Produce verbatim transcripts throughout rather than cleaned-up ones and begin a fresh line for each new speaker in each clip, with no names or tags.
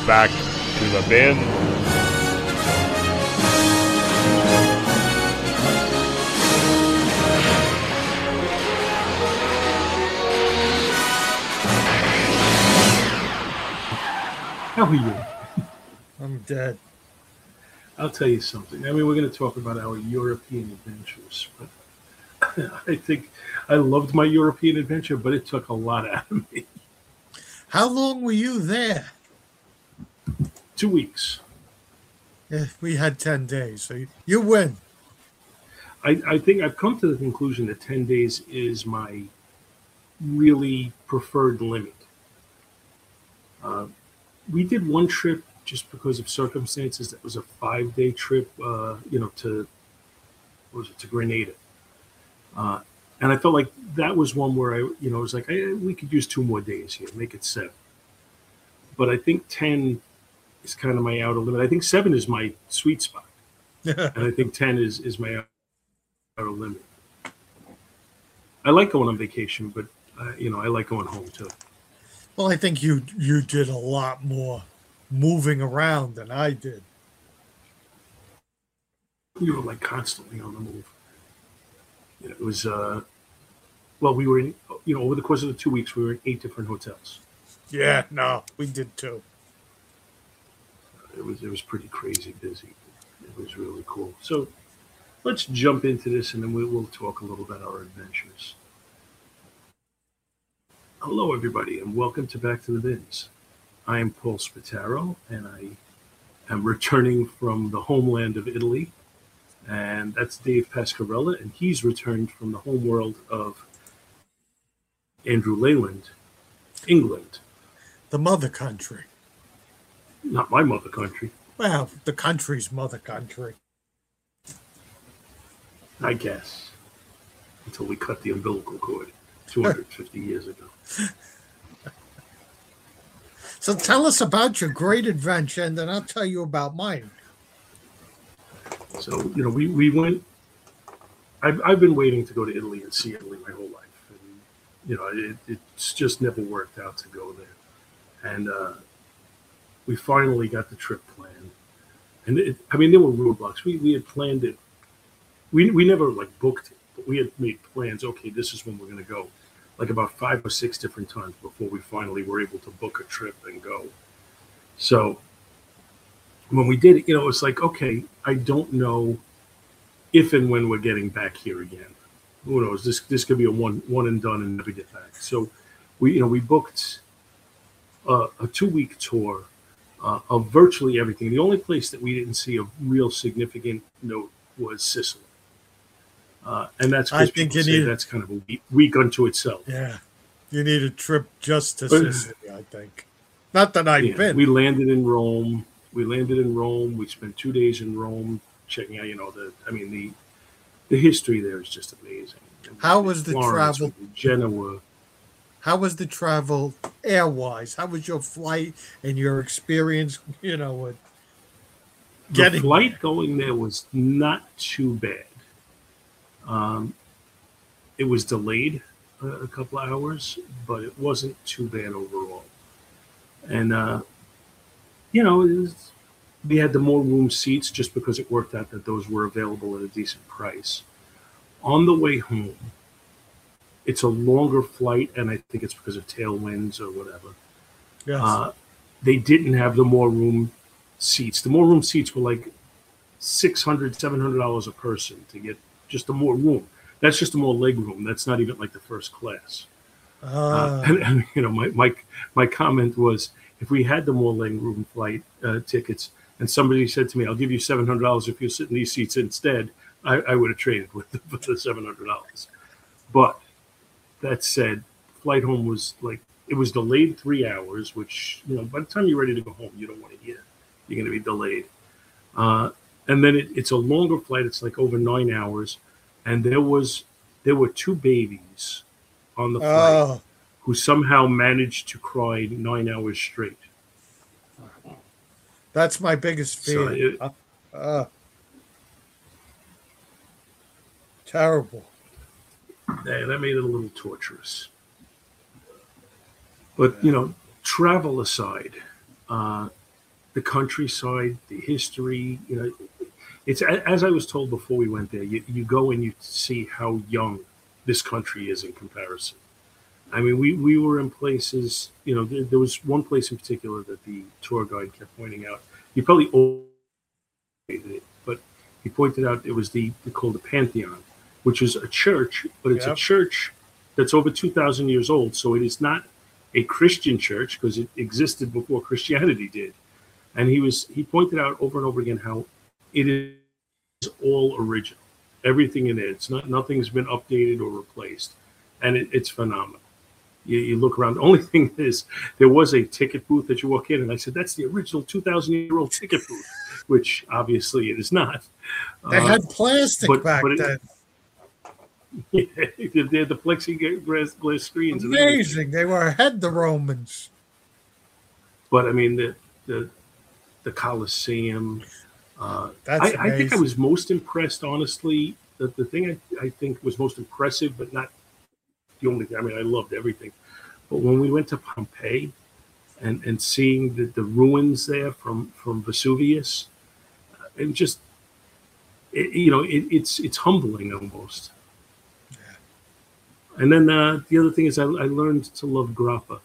back to the bin.
How are you?
I'm dead.
I'll tell you something. I mean, we're going to talk about our European adventures, but I think I loved my European adventure, but it took a lot out of me.
How long were you there?
Two weeks.
Yeah, we had ten days, so you, you win.
I, I think I've come to the conclusion that ten days is my really preferred limit. Uh, we did one trip just because of circumstances. That was a five-day trip, uh, you know, to what was it, to Grenada. Uh, and I felt like that was one where I, you know, it was like, I, we could use two more days here, make it seven. But I think ten is kind of my outer limit. I think seven is my sweet spot. And I think ten is, is my outer limit. I like going on vacation, but, uh, you know, I like going home too.
Well, I think you you did a lot more moving around than I did.
We were like constantly on the move. You know, it was, uh, well, we were in, you know, over the course of the two weeks, we were in eight different hotels.
Yeah, no, we did too.
It was, it was pretty crazy busy. It was really cool. So let's jump into this and then we, we'll talk a little about our adventures. Hello, everybody, and welcome to Back to the Bins. I am Paul Spataro, and I am returning from the homeland of Italy. And that's Dave Pascarella, and he's returned from the homeworld of Andrew Leyland, England.
The mother country.
Not my mother country.
Well, the country's mother country.
I guess. Until we cut the umbilical cord two hundred fifty years ago.
So tell us about your great adventure, and then I'll tell you about mine.
So, you know, we, we went, I've, I've been waiting to go to Italy and see Italy my whole life. And, you know, it, it's just never worked out to go there. And uh, we finally got the trip planned. And, it, I mean, there were roadblocks. We, we had planned it. We, we never, like, booked it, but we had made plans. Okay, this is when we're going to go. Like about five or six different times before we finally were able to book a trip and go. So when we did it, you know, it's like, okay, I don't know if and when we're getting back here again. Who knows? This this could be a one one and done and never get back. So we, you know, we booked a, a two week tour uh, of virtually everything. The only place that we didn't see a real significant note was Sicily. Uh, and that's
I think you need
that's kind of a week, week unto itself.
Yeah, you need a trip just to
But-
Sicily, I think. Not that I've
Yeah,
been.
we landed in Rome. We landed in Rome. We spent two days in Rome, checking out. You know, the I mean the the history there is just amazing.
How was the
Florence,
travel?
Genoa.
How was the travel air-wise? How was your flight and your experience, you know, with
The
getting
flight going there was not too bad. Um, it was delayed a, a couple of hours, but it wasn't too bad overall. And uh, you know, it was, we had the more room seats just because it worked out that those were available at a decent price. On the way home, it's a longer flight, and I think it's because of tailwinds or whatever.
Yes.
Uh, they didn't have the more room seats. The more room seats were like six hundred dollars, seven hundred dollars a person to get just the more room. That's just the more leg room. That's not even like the first class. Uh,
Uh,
and, and, you know, my, my my comment was, if we had the more leg room flight uh, tickets, and somebody said to me, "I'll give you seven hundred dollars if you sit in these seats instead," I, I would have traded with the, with the seven hundred dollars. But that said, flight home was like, it was delayed three hours, which, you know, by the time you're ready to go home, you don't want to hear you're going to be delayed. Uh, and then it, it's a longer flight. It's like over nine hours, and there was there were two babies on the flight
oh,
who somehow managed to cry nine hours straight.
that's my biggest
So
fear.
it-
Uh, uh, terrible.
that, that made it a little torturous. But, you know, travel aside, uh, the countryside, the history. You know, it's as I was told before we went there. You, you go and you see how young this country is in comparison. I mean, we, we were in places. You know, there, there was one place in particular that the tour guide kept pointing out. He probably overrated it, but he pointed out it was the they called the Pantheon, which is a church, but it's yep. a church that's over two thousand years old. So it is not a Christian church because it existed before Christianity did. And he was he pointed out over and over again how it is all original, everything in it. It's not nothing's been updated or replaced, and it, it's phenomenal. You, you look around. The only thing is, there was a ticket booth that you walk in, and I said, "That's the original two thousand year old ticket booth," which obviously it is not.
They uh, had plastic but, back but it, then.
Yeah, they had the plexiglass glass screens.
Amazing. They were ahead the Romans.
But I mean, the the the Colosseum. Uh,
That's
I, I think I was most impressed, honestly. The, the thing I, I think was most impressive, but not the only thing. I mean, I loved everything. But when we went to Pompeii and, and seeing the, the ruins there from, from Vesuvius, it just, it, you know, it, it's it's humbling almost. Yeah. And then uh, the other thing is I, I learned to love grappa.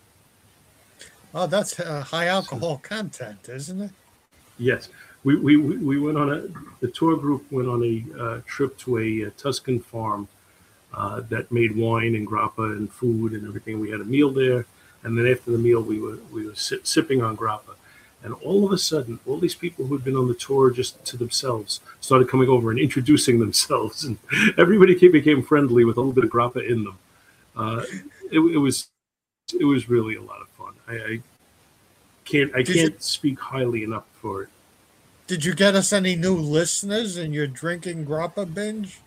Oh, that's uh, high alcohol content, isn't it?
Yes. We, we we went on a, the tour group went on a uh, trip to a, a Tuscan farm uh, that made wine and grappa and food and everything. We had a meal there, and then after the meal, we were we were sip, sipping on grappa, and all of a sudden, all these people who'd been on the tour just to themselves started coming over and introducing themselves, and everybody came, became friendly with a little bit of grappa in them. Uh, it, it was it was really a lot of fun. I, I can't I can't you- speak highly enough for it.
Did you get us any new listeners in your drinking grappa binge?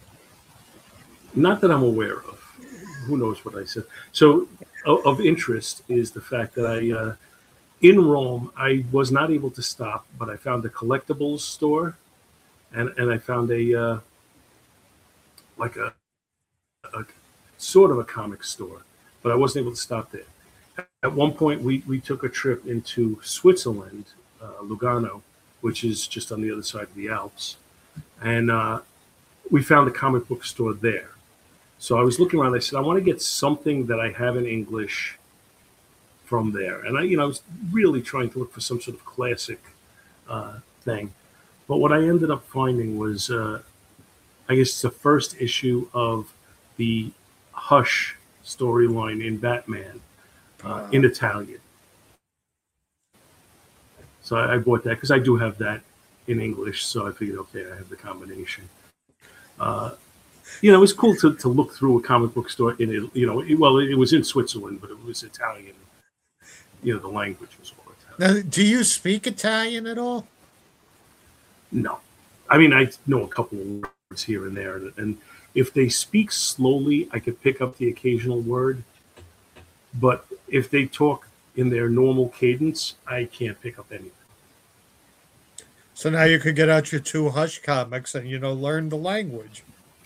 Not that I'm aware of. Who knows what I said? So, of, of interest is the fact that I, uh, in Rome, I was not able to stop, but I found a collectibles store, and, and I found a uh, like a, a sort of a comic store, but I wasn't able to stop there. At one point, we we took a trip into Switzerland, uh, Lugano, which is just on the other side of the Alps. And uh, we found a comic book store there. So I was looking around, I said, I want to get something that I have in English from there. And I, you know, I was really trying to look for some sort of classic uh, thing. But what I ended up finding was, uh, I guess it's the first issue of the Hush storyline in Batman uh, uh-huh. in Italian. So I bought that because I do have that in English. So I figured, okay, I have the combination. Uh, you know, it was cool to, to look through a comic book store in it. You know, it, well, it was in Switzerland, but it was Italian. You know, the language was all Italian.
Now, do you speak Italian at all?
No, I mean, I know a couple of words here and there, and if they speak slowly, I could pick up the occasional word. But if they talk in their normal cadence, I can't pick up anything.
So now you could get out your two Hush comics and, you know, learn the language.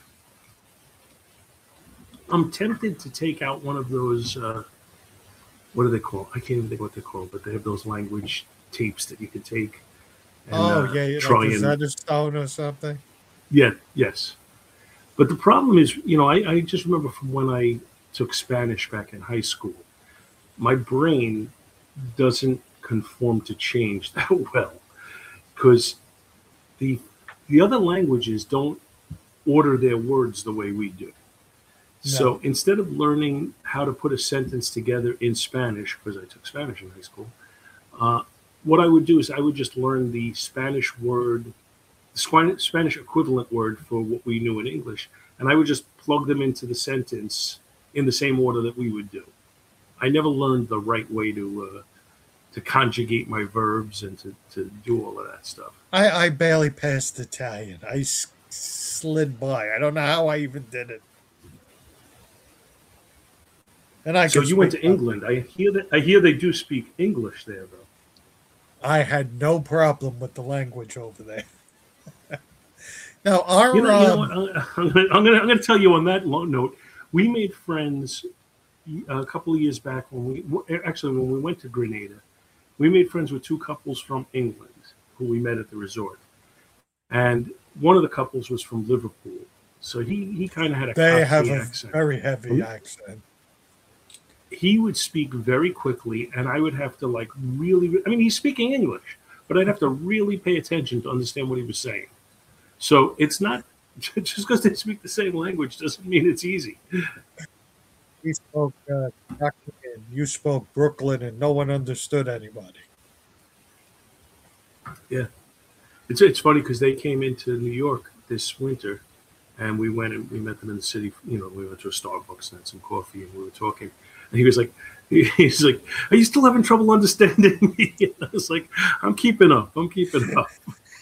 I'm tempted to take out one of those, uh, what are they called? I can't even think what they're called, but they have those language tapes that you can take. And,
oh,
uh,
yeah, yeah
try
like
and,
a stone or something.
Yeah, yes. But the problem is, you know, I, I just remember from when I took Spanish back in high school, my brain doesn't conform to change that well. Because the the other languages don't order their words the way we do. No. So instead of learning how to put a sentence together in Spanish, because I took Spanish in high school, uh, what I would do is I would just learn the Spanish word, the Spanish equivalent word for what we knew in English, and I would just plug them into the sentence in the same order that we would do. I never learned the right way to uh, to conjugate my verbs and to, to do all of that stuff.
I, I barely passed Italian. I s- slid by. I don't know how I even did it. And I
so you went to England. I hear that. I hear they do speak English there, though.
I had no problem with the language over there. Now, our
you know,
um,
you know what? I'm going I'm going I'm going to tell you on that note. We made friends a couple of years back when we actually when we went to Grenada. we made friends with two couples from England who we met at the resort. And one of the couples was from Liverpool. So he, he kind of had a
They have
Cockney
a
accent.
very heavy
Mhm.
accent.
He would speak very quickly, and I would have to like really, I mean, he's speaking English, but I'd have to really pay attention to understand what he was saying. So it's not, just because they speak the same language doesn't mean it's easy.
We spoke uh, Cockney and you spoke Brooklyn, and no one understood anybody.
Yeah. It's, it's funny because they came into New York this winter, and we went and we met them in the city. You know, we went to a Starbucks and had some coffee, and we were talking. And he was like, he's like, "Are you still having trouble understanding me?" And I was like, "I'm keeping up. I'm keeping up."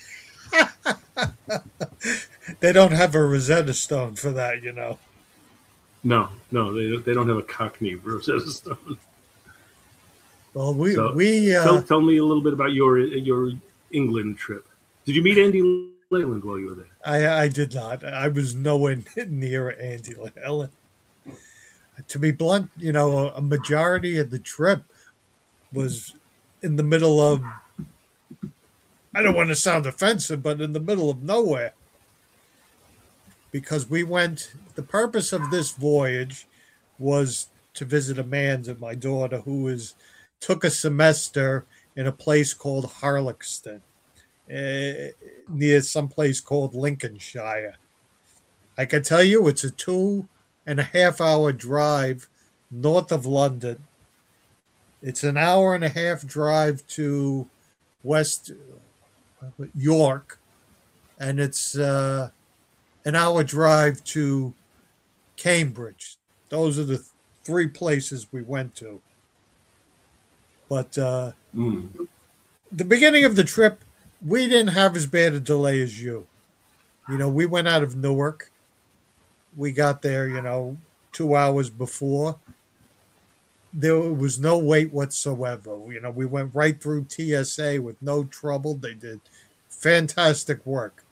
They don't have a Rosetta Stone for that, you know.
No, no, they they don't have a Cockney Rosetta Stone.
Well, we
So,
we uh,
Tell, tell me a little bit about your your England trip. Did you meet Andy Leyland while you were there?
I I did not. I was nowhere near Andy Leyland. To be blunt, you know, a majority of the trip was in the middle of, I don't want to sound offensive, but in the middle of nowhere. Because we went, the purpose of this voyage was to visit Amanda, my daughter, who is took a semester in a place called Harlexton, uh, near some place called Lincolnshire. I can tell you it's a two and a half hour drive north of London. It's an hour and a half drive to West York, and it's uh, an hour drive to Cambridge. Those are the three places we went to. But uh,
Mm.
the beginning of the trip, we didn't have as bad a delay as you. You know, we went out of Newark. We got there, you know, two hours before. There was no wait whatsoever. You know, we went right through T S A with no trouble. They did fantastic work.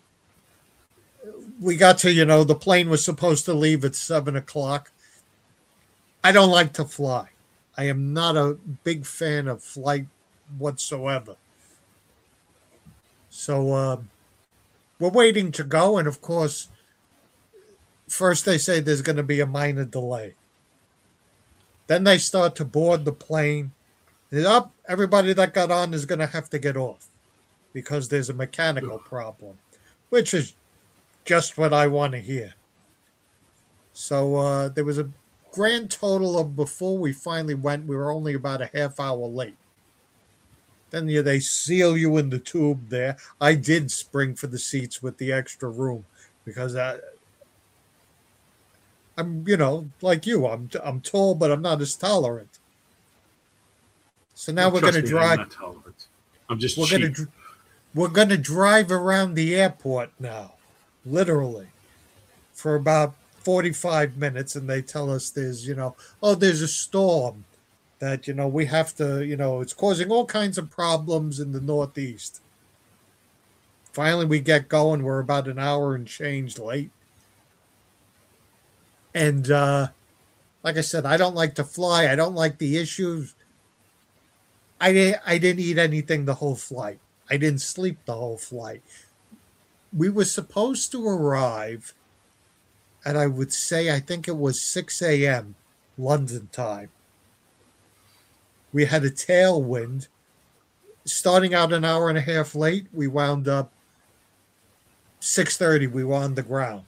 We got to, you know, the plane was supposed to leave at seven o'clock. I don't like to fly. I am not a big fan of flight whatsoever. So uh, we're waiting to go. And of course, first they say there's going to be a minor delay. Then they start to board the plane. And up, everybody that got on is going to have to get off because there's a mechanical problem, which is just what I want to hear. So uh, there was a grand total of, before we finally went, we were only about a half hour late. Then yeah, they seal you in the tube there. I did spring for the seats with the extra room because I, I'm, you know, like you, I'm I'm tall, but I'm not as tolerant. So now
Well,
we're going to
trust me,
drive.
I'm not tolerant. I'm just
We're
cheap.
going to we're going to drive around the airport now, literally, for about forty-five minutes, and they tell us there's, you know, oh, there's a storm that, you know, we have to, you know, it's causing all kinds of problems in the Northeast. Finally, we get going. We're about an hour and change late. And uh, like I said, I don't like to fly. I don't like the issues. I didn't, I didn't eat anything the whole flight. I didn't sleep the whole flight. We were supposed to arrive, and I would say I think it was six a.m. London time. We had a tailwind. Starting out an hour and a half late, we wound up six thirty. We were on the ground.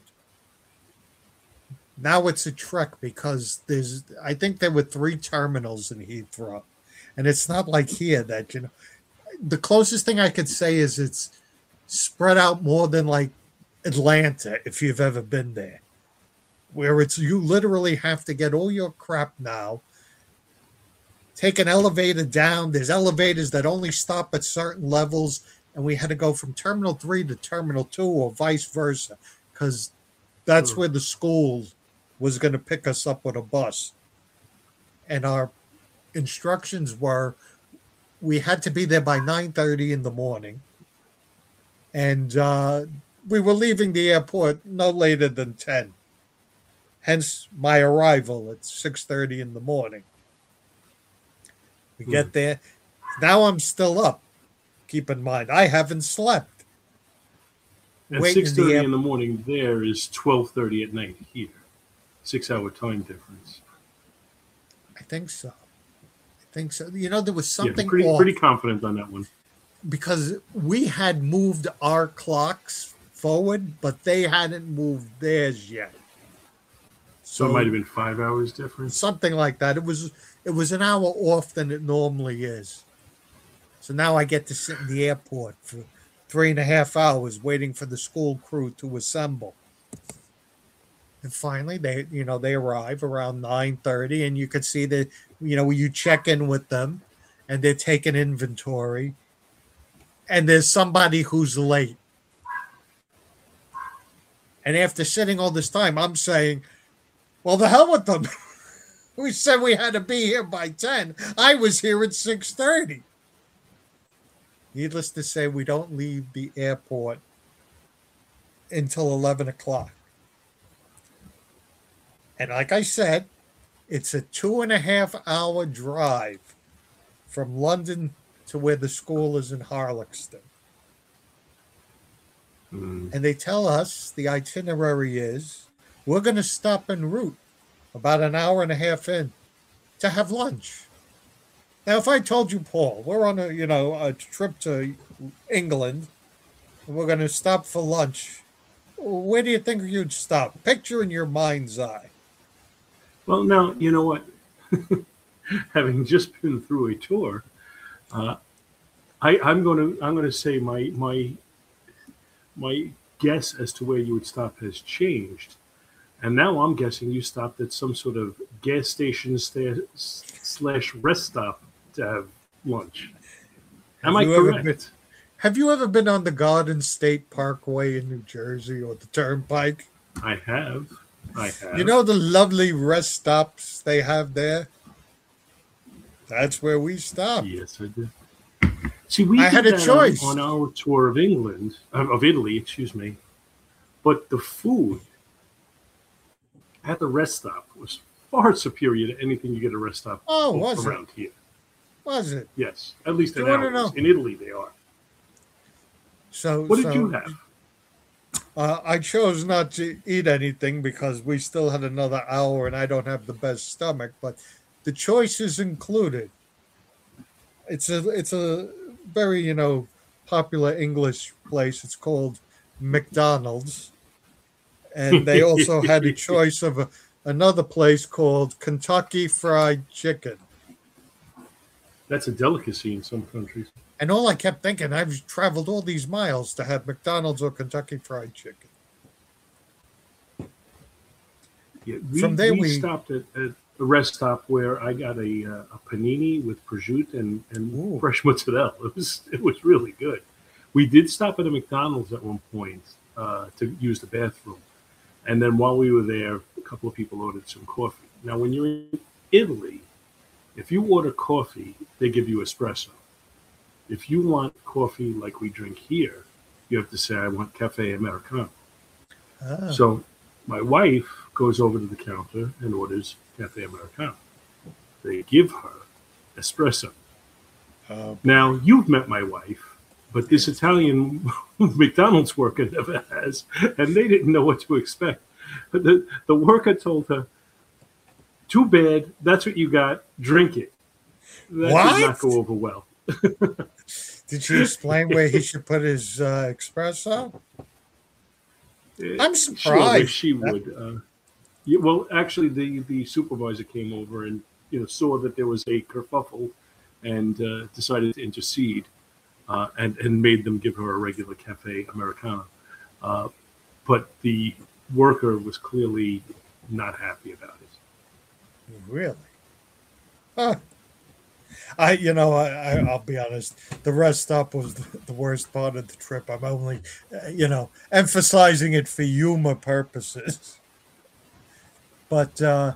Now it's a trek because there's, I think there were three terminals in Heathrow. And it's not like here that, you know, the closest thing I could say is it's spread out more than like Atlanta, if you've ever been there, where it's, you literally have to get all your crap now, take an elevator down. There's elevators that only stop at certain levels. And we had to go from terminal three to terminal two or vice versa, because that's
Mm.
where the school was going to pick us up with a bus. And our instructions were we had to be there by nine thirty in the morning. And uh, we were leaving the airport no later than ten. Hence my arrival at six thirty in the morning. We
Hmm.
get there. Now I'm still up. Keep in mind, I haven't slept.
At
Waiting in
six
the
thirty
air-
in the morning, there is twelve thirty at night here. Six hour time difference.
I think so. I think so. You know, there was
Yeah,
something
pretty
off
pretty confident on that one.
because we had moved our clocks forward, but they hadn't moved theirs yet.
So it might have been five hours difference.
Something like that. It was it was an hour off than it normally is. So now I get to sit in the airport for three and a half hours waiting for the school crew to assemble. And finally, they you know they arrive around nine thirty, and you can see that you know you check in with them, and they're taking inventory, and there's somebody who's late. And after sitting all this time, I'm saying, "Well, the hell with them." We said we had to be here by ten. I was here at six thirty. Needless to say, we don't leave the airport until eleven o'clock. And like I said, it's a two and a half hour drive from London to where the school is in Harlexton.
Mm.
And they tell us the itinerary is we're going to stop en route about an hour and a half in to have lunch. Now, if I told you, Paul, we're on a you know a trip to England, and we're going to stop for lunch, where do you think you'd stop? Picture in your mind's eye.
Well, now you know what. Having just been through a tour, uh, I, I'm going to I'm going to say my my my guess as to where you would stop has changed, and now I'm guessing you stopped at some sort of gas station sta- slash rest stop to have lunch. Am
Have
I
you ever
correct?
been- Have you ever been on the Garden State Parkway in New Jersey or the Turnpike?
I have. I have.
You know the lovely rest stops they have there? That's where we stopped.
Yes, I did. See, we
I
did
had a
that on-
choice.
on, our tour of England, of of Italy, excuse me. But the food at the rest stop was far superior to anything you get at a rest stop
Oh, was it?
around here.
Was it?
Yes, at least in
You wanna
ours.
know?
In Italy, they are.
So
What did
so,
you have?
Uh, I chose not to eat anything because we still had another hour and I don't have the best stomach. But the choices included. It's a it's a very you know popular English place. It's called McDonald's, and they also had a choice of a, another place called Kentucky Fried Chicken.
That's a delicacy in some countries.
And all I kept thinking, I've traveled all these miles to have McDonald's or Kentucky Fried Chicken.
Yeah, we,
From there
we,
we-
stopped at, at a rest stop where I got a, uh, a panini with prosciutto and, and
Ooh.
fresh mozzarella. It was it was really good. We did stop at a McDonald's at one point uh, to use the bathroom, and then while we were there, a couple of people ordered some coffee. Now, when you're in Italy, if you order coffee, they give you espresso. If you want coffee like we drink here, you have to say, "I want cafe americano."
Ah.
So my wife goes over to the counter and orders cafe americano. They give her espresso.
Uh,
Now, you've met my wife, but this Italian McDonald's worker never has, and they didn't know what to expect. The, the worker told her, "Too bad, that's what you got, drink it." That
What?
did not go over well.
Did she explain where he should put his uh, espresso? I'm
Sure, if
surprised.
she would. Uh, yeah, well, actually, the, the supervisor came over and you know saw that there was a kerfuffle, and uh, decided to intercede, uh, and and made them give her a regular cafe americano. Uh, but the worker was clearly not happy about it.
Really? Huh. I, you know, I, I, I'll be honest. The rest stop was the, the worst part of the trip. I'm only, uh, you know, emphasizing it for humor purposes. But uh,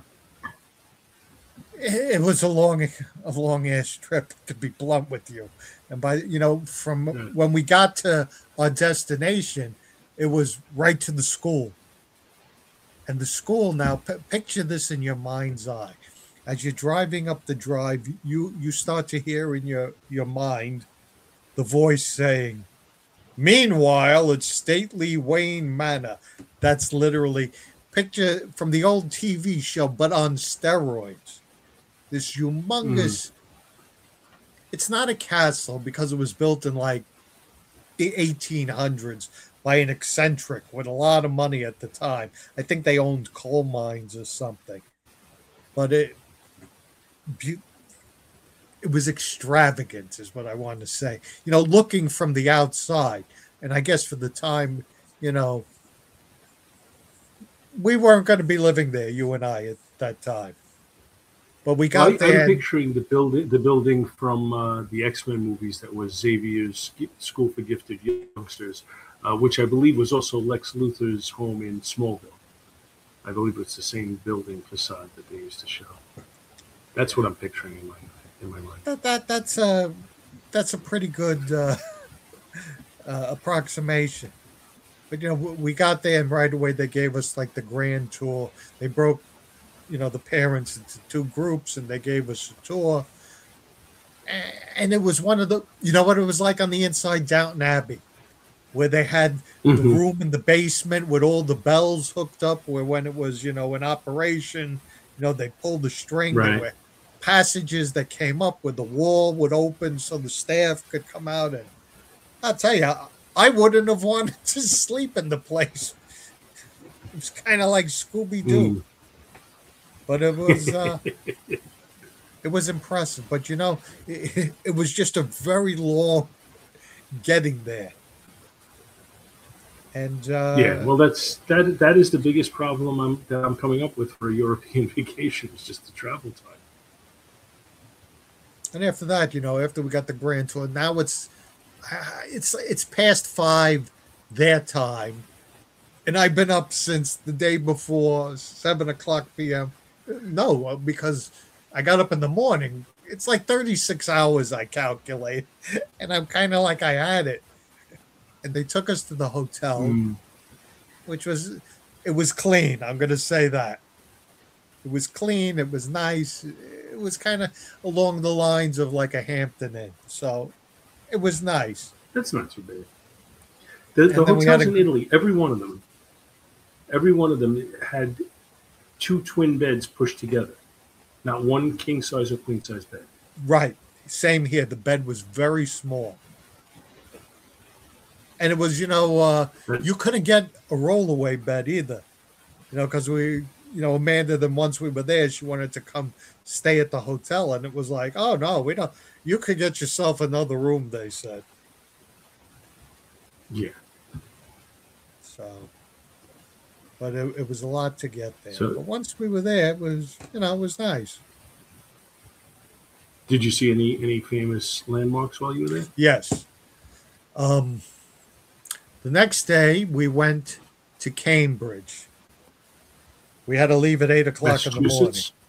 it, it was a long, a long ass trip, to be blunt with you. And by, you know, from
Yeah.
when we got to our destination, it was right to the school. And the school now, p- picture this in your mind's eye. As you're driving up the drive, you you start to hear in your your mind the voice saying, "Meanwhile, it's stately Wayne Manor." That's literally picture from the old T V show, but on steroids. This
Mm.
humongous. It's not a castle because it was built in like the eighteen hundreds by an eccentric with a lot of money at the time. I think they owned coal mines or something. But it it was extravagant, is what I want to say. You know, looking from the outside, and I guess for the time, you know, we weren't going to be living there, you and I, at that time. But we
Well,
got
I, I'm
there. And,
picturing the building, the building from uh, the X Men movies that was Xavier's School for Gifted Youngsters, uh, which I believe was also Lex Luthor's home in Smallville. I believe it's the same building facade that they used to show. That's what I'm picturing in my in my mind.
that, that that's a that's a pretty good uh, uh, approximation. But you know, we got there and right away they gave us like the grand tour. They broke, you know, the parents into two groups and they gave us a tour. And it was one of the, you know what it was like on the inside, Downton Abbey, where they had the
Mm-hmm.
room in the basement with all the bells hooked up, where when it was, you know, in operation, you know, they pulled the string. There
Right.
were passages that came up where the wall would open so the staff could come out. And I'll tell you, I wouldn't have wanted to sleep in the place. It was kind of like Scooby Doo,
Mm.
but it was uh, it was impressive. But you know, it, it was just a very long getting there, and
Yeah.
uh,
Well, that's that. That is the biggest problem I'm, that I'm coming up with for a European vacation. Is just the travel time.
and after that, you know, after we got the grand tour, now it's uh, it's it's past five their time, and I've been up since the day before seven o'clock p m. No, because I got up in the morning. It's like thirty six hours I calculate, and I'm kind of like I had it. And they took us to the hotel,
Mm.
which was it was clean. I'm going to say that it was clean. It was nice. It was kind of along the lines of like a Hampton Inn, so it was nice.
That's not too bad. The, the
And then we had
hotels
a
in Italy, every one of them, every one of them had two twin beds pushed together, not one king size or queen size bed.
right. Same here. The bed was very small, and it was you know uh,
That,
you couldn't get a rollaway bed either. You know because we you know Amanda. Then once we were there, she wanted to come stay at the hotel, and it was like, oh no, we don't. You could get yourself another room. They said
yeah.
so. But it, it was a lot to get there.
So,
But once we were there, it was, you know, it was nice.
did you see any any famous landmarks while you were there?
Yes. Um, the next day, we went to Cambridge. We had to leave at eight o'clock in the morning.
Massachusetts.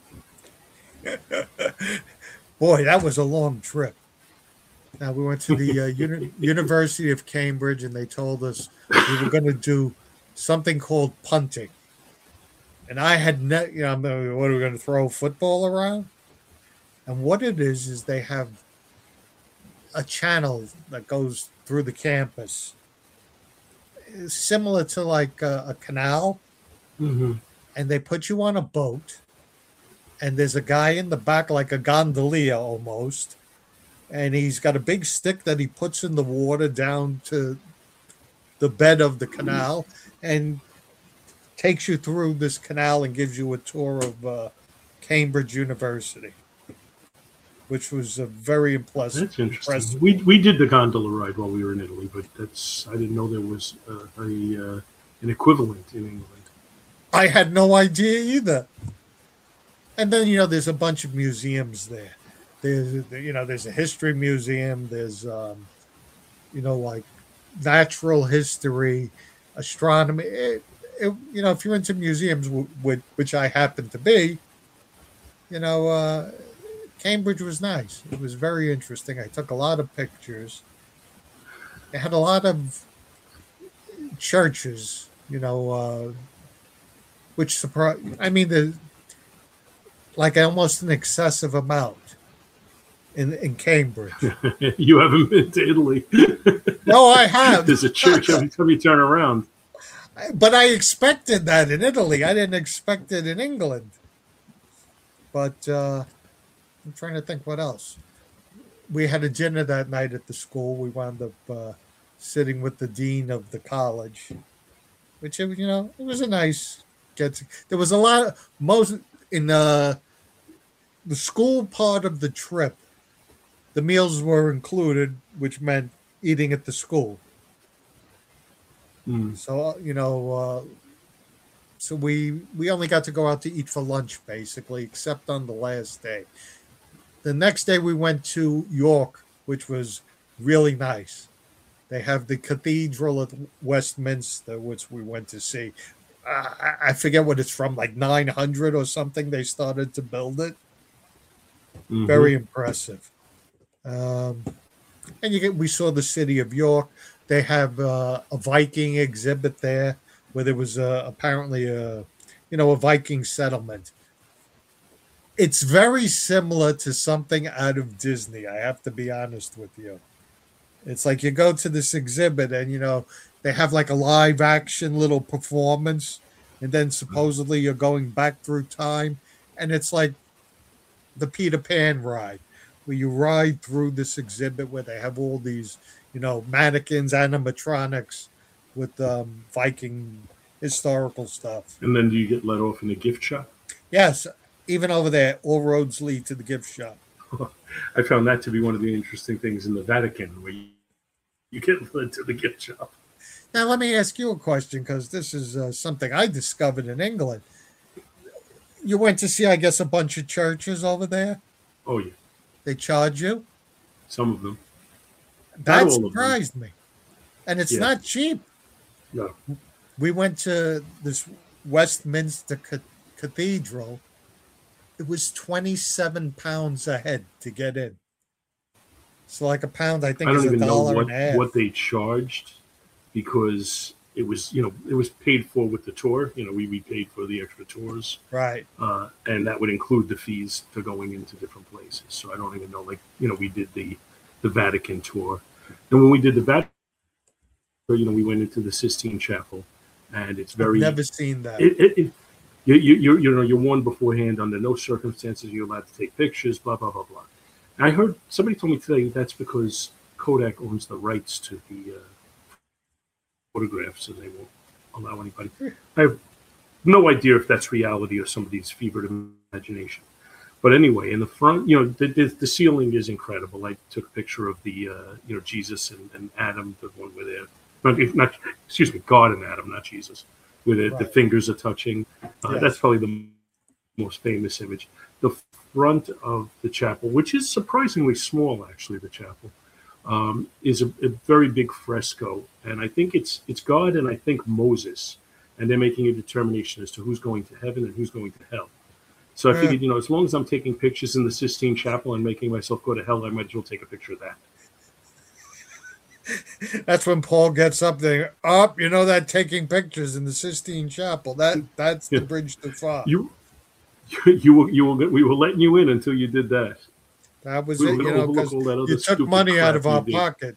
Boy, that was a long trip. Now, we went to the uh, Uni- University of Cambridge, and they told us we were going to do something called punting. And I had, ne- you know, I'm gonna- what are we going to throw a football around? And what it is, is they have a channel that goes through the campus, It's similar to like a, a canal,
Mm-hmm.
and they put you on a boat, and there's a guy in the back, like a gondolier almost, and he's got a big stick that he puts in the water down to the bed of the canal and takes you through this canal and gives you a tour of uh, Cambridge University, which was a very impressive.
That's interesting.
impressive.
We we did the gondola ride while we were in Italy, but that's I didn't know there was a, a uh, an equivalent in England.
I had no idea either. And then you know, there's a bunch of museums there. There's you know, there's a history museum. There's um, you know, like natural history, astronomy. It, it, you know, if you're into museums, w- w- which I happen to be, you know, uh, Cambridge was nice. It was very interesting. I took a lot of pictures. It had a lot of churches, you know, uh, which surprised. I mean, the like almost an excessive amount in in Cambridge.
You haven't been to Italy.
No, I have,
There's a church every time you turn around.
but I expected that in Italy. I didn't expect it in England. But uh, I'm trying to think what else. We had a dinner that night at the school. We wound up uh, sitting with the dean of the college, which you know it was a nice get. To, there was a lot of, most in the the school part of the trip. The meals were included, which meant eating at the school.
Mm.
So you know, uh, so we we only got to go out to eat for lunch basically, except on the last day. The next day we went to York, which was really nice. They have the cathedral at Westminster, which we went to see. Uh, I I forget what it's from, like nine hundred or something. They started to build it.
Mhm.
Very impressive. Um, and you get we saw the city of York. They have uh, a Viking exhibit there, where there was uh, apparently a you know a Viking settlement. It's very similar to something out of Disney. I have to be honest with you. It's like you go to this exhibit and you know they have like a live action little performance, and then supposedly you're going back through time, and it's like the Peter Pan ride, where you ride through this exhibit where they have all these, you know, mannequins, animatronics with um, Viking historical stuff.
And then do you get let off in a gift shop?
Yes, even over there, all roads lead to the gift shop.
I found that to be one of the interesting things in the Vatican, where you, you get led to the gift shop.
Now, let me ask you a question, because this is uh, something I discovered in England. You went to see, I guess, a bunch of churches over there.
Oh yeah,
They charge you.
some of them.
That
all of them.
surprised me. And it's
Yeah.
not cheap.
No,
We went to this Westminster Ca- Cathedral. It was twenty-seven pounds a head to get in. So, like a pound, I think,
I don't
is a
even know
dollar
what
and a half.
what they charged, because it was you know it was paid for with the tour. You know, we we paid for the extra tours,
Right.
uh, and that would include the fees for going into different places. So I don't even know. Like you know, we did the the Vatican tour, and when we did the Vatican, you know, we went into the Sistine Chapel, and it's very
Never seen that.
it, it, it you, you you you know you're warned beforehand. Under no circumstances you're allowed to take pictures. Blah blah blah blah. And I heard somebody told me today that's because Kodak owns the rights to the uh, photographs, and they won't allow anybody. I have no idea if that's reality or somebody's fevered imagination. But anyway, in the front, you know, the, the, the ceiling is incredible. I took a picture of the, uh, you know, Jesus and, and Adam, the one where they're, not, not, excuse me, God and Adam, not Jesus, where the, the
Right.
fingers are touching. Uh,
Yes.
That's probably the most famous image. The front of the chapel, which is surprisingly small, actually, the chapel, um, is a, a very big fresco. And I think it's it's God and I think Moses. And they're making a determination as to who's going to heaven and who's going to hell. So I
Yeah.
figured, you know, as long as I'm taking pictures in the Sistine Chapel and making myself go to hell, I might as well take a picture of that.
That's when Paul gets up there. Up, you know that taking pictures in the Sistine Chapel. That that's the
Yeah.
bridge too far.
You, you, you were, you were, we were letting you in until you did that.
That was
We
it,
were
you
going to
know,
overlook
because
all that other
you took
stupid
money out
crap
of
you
our
did.
pocket.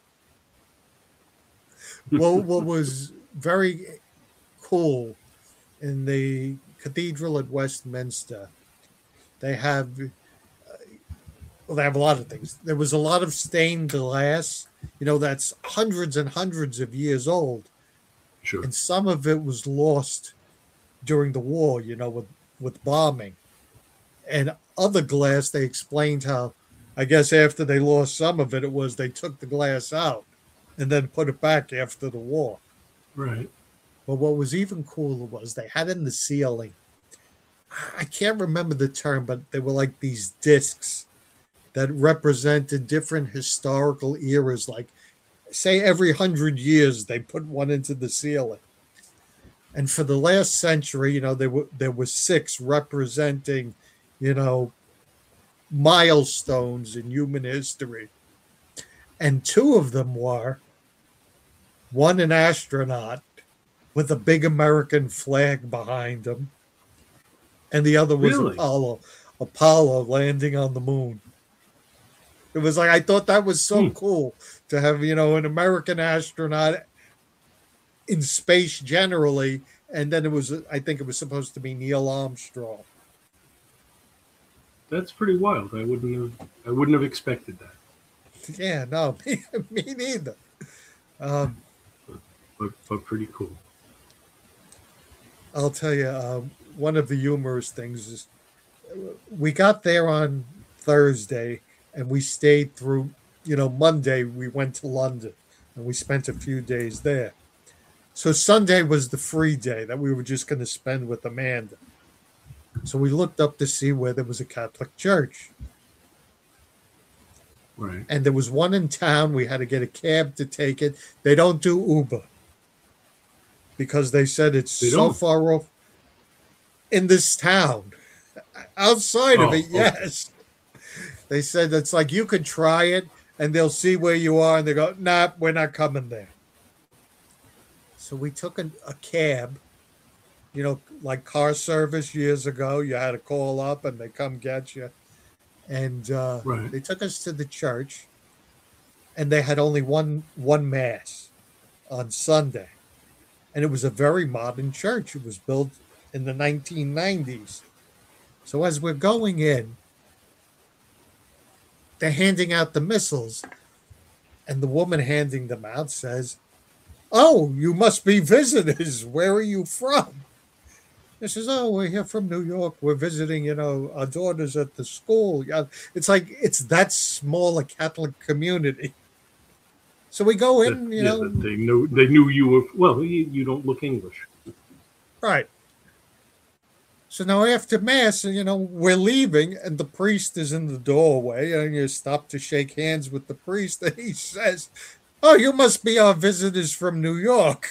Well, what was very cool in the cathedral at Westminster, they have well, they have a lot of things. There was a lot of stained glass, you know, that's hundreds and hundreds of years old,
Sure.
and some of it was lost during the war, you know, with with bombing. And other glass, they explained how, I guess after they lost some of it, it was they took the glass out and then put it back after the war.
Right.
But what was even cooler was they had in the ceiling, I can't remember the term, but they were like these discs that represented different historical eras. Like, say, every hundred years, they put one into the ceiling. And for the last century, you know, there were there were six representing, you know, milestones in human history. And two of them were one an astronaut with a big American flag behind him, and the other was
Really?
Apollo. Apollo landing on the moon. It was like I thought that was so
Hmm.
cool to have, you know, an American astronaut in space generally, and then it was I think it was supposed to be Neil Armstrong.
That's pretty wild. I wouldn't have. I wouldn't have expected that.
Yeah, no, me, me neither. Um,
But but pretty cool.
I'll tell you, um, one of the humorous things is we got there on Thursday and we stayed through, you know, Monday we went to London and we spent a few days there. So Sunday was the free day that we were just going to spend with Amanda. So we looked up to see where there was a Catholic church.
Right.
And there was one in town. We had to get a cab to take it. They don't do Uber because they said it's
They
so
don't?
far off in this town. Outside of
Oh,
it,
okay.
yes. They said it's like you could try it and they'll see where you are and they go, nah, we're not coming there. So we took a, a cab, you know, like car service years ago. You had to call up and they come get you. And uh,
Right.
they took us to the church and they had only one one mass on Sunday. And it was a very modern church. It was built in the nineteen nineties. So as we're going in, they're handing out the missals, and the woman handing them out says, "Oh, you must be visitors. Where are you from?" She says, "Oh, we're here from New York. We're visiting, you know, our daughters at the school." Yeah, it's like it's that small a Catholic community. So we go
That,
in, you
yeah,
know,
that they knew they knew you were well. You, you don't look English.
right. So now after mass, you know, we're leaving, and the priest is in the doorway, and you stop to shake hands with the priest, and he says, "Oh, you must be our visitors from New York."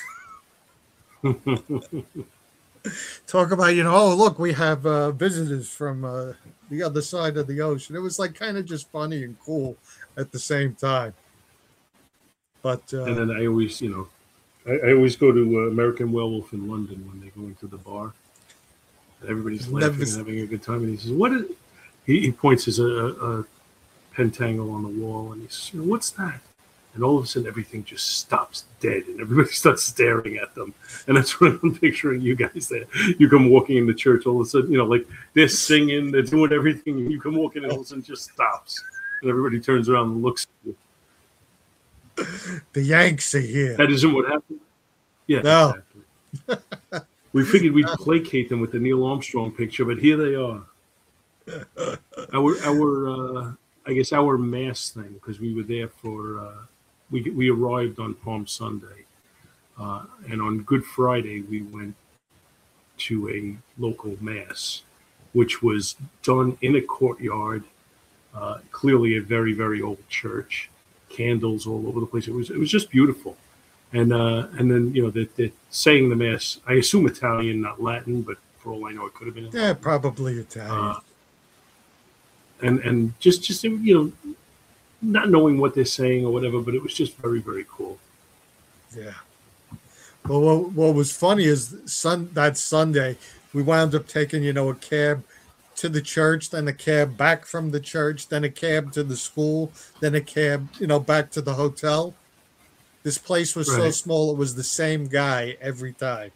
Talk about, you know, oh, look, we have uh, visitors from uh, the other side of the ocean. It was like kind of just funny and cool at the same time. But uh,
And then I always, you know, I, I always go to uh, American Werewolf in London when they go into the bar. And everybody's
Never
laughing
s-
and having a good time. And he says, "What is?" He, he points his a, a pentangle on the wall, and he says, "What's that?" And all of a sudden, everything just stops dead, and everybody starts staring at them. And that's what I'm picturing you guys there. You come walking in the church, all of a sudden, you know, like they're singing, they're doing everything, and you come walking, and all of a sudden, it just stops, and everybody turns around and looks at you.
the Yanks are here.
That isn't what happened. Yeah,
No.
exactly. We figured we'd placate them with the Neil Armstrong picture, but here they are. Our, our, uh, I guess our mass thing, because we were there for, uh, we we arrived on Palm Sunday, uh, and on Good Friday we went to a local mass, which was done in a courtyard. Uh, clearly, a very very old church, candles all over the place. It was it was just beautiful. And uh, and then you know they're, they're saying the mass. I assume Italian, not Latin, but for all I know, it could have been.
Yeah, probably Italian.
Uh, and and just just you know, not knowing what they're saying or whatever, but it was just very very cool.
Yeah. Well, what, what was funny is sun that Sunday we wound up taking, you know, a cab to the church, then a cab back from the church, then a cab to the school, then a cab, you know, back to the hotel. This place was so
Right.
small; it was the same guy every time.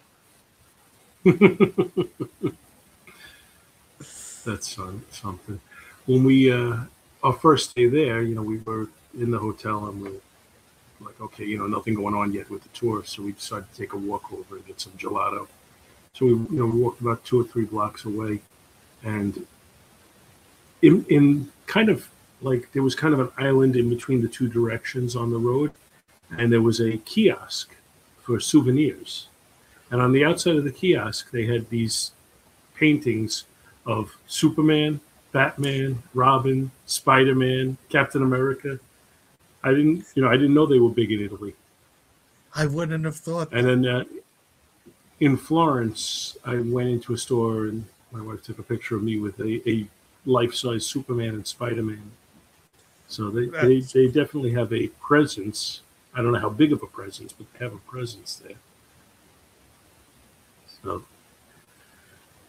That's uh, something. When we uh, our first day there, you know, we were in the hotel and we were like, okay, you know, nothing going on yet with the tour, so we decided to take a walk over and get some gelato. So we, you know, we walked about two or three blocks away, and in in kind of like there was kind of an island in between the two directions on the road, and there was a kiosk for souvenirs. And on the outside of the kiosk, they had these paintings of Superman, Batman, Robin, Spider-Man, Captain America. I didn't, you know, I didn't know they were big in Italy.
I wouldn't have thought.
And then uh, in Florence, I went into a store and my wife took a picture of me with a, a life-size Superman and Spider-Man. So they, they, they definitely have a presence. I don't know how big of a presence, but they have a presence there. So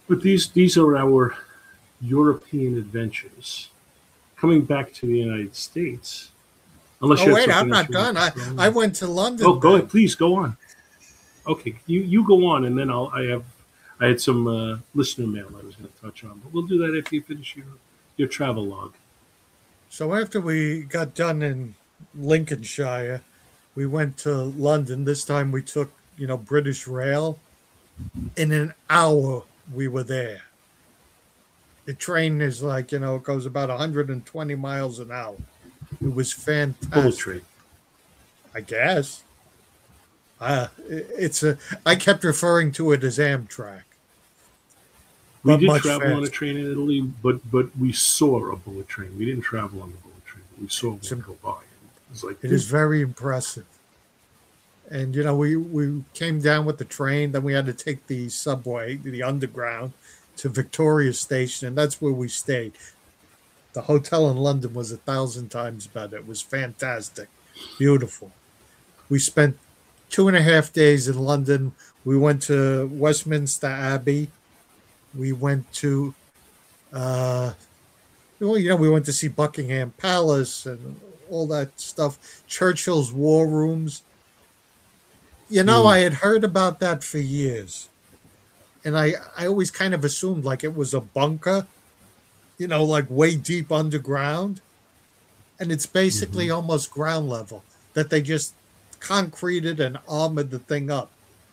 But these these are our European adventures. Coming back to the United States, unless
Oh
you have
wait, I'm
something else
not
you want
done.
to
I
throw
I
in.
went to London.
Oh, go
Then.
ahead, please go on. Okay, you you go on, and then I'll I have I had some uh, listener mail I was going to touch on, but we'll do that after you finish your your travel log.
So after we got done in Lincolnshire, we went to London. This time we took, you know, British Rail. In an hour we were there. The train is like, you know, it goes about one hundred twenty miles an hour. It was
Bullet
fantastic.
train.
I guess. Uh, it's a. I kept referring to it as Amtrak,
We
but
did
much
travel on a
faster.
train in Italy, but but we saw a bullet train. We didn't travel on the bullet train. We saw one
So
go by. It was like,
it is very impressive. And you know, we we came down with the train, then we had to take the subway, the underground, to Victoria Station, and that's where we stayed. The hotel in London was a thousand times better. It was fantastic, beautiful. We spent two and a half days in London. We went to Westminster Abbey. We went to, uh, well, you know, we went to see Buckingham Palace and all that stuff. Churchill's War Rooms. You know,
mm,
I had heard about that for years, and I I always kind of assumed like it was a bunker, you know, like way deep underground, and it's
hmm
basically almost ground level that they just concreted and armored the thing up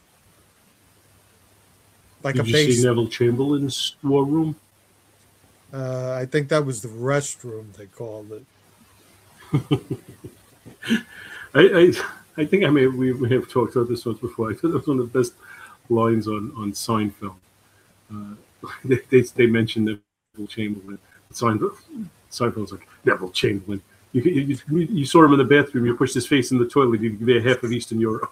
like a
Did you see
base.
Neville Chamberlain's war room?
Uh, I think that was the restroom they called it.
I, I I think I may we may have talked about this once before. I thought that was one of the best lines on on Seinfeld. Uh, they, they they mentioned Neville Chamberlain. Seinfeld Seinfeld's like Neville Chamberlain. You, you you you saw him in the bathroom. You pushed his face in the toilet. He'd be half of Eastern Europe.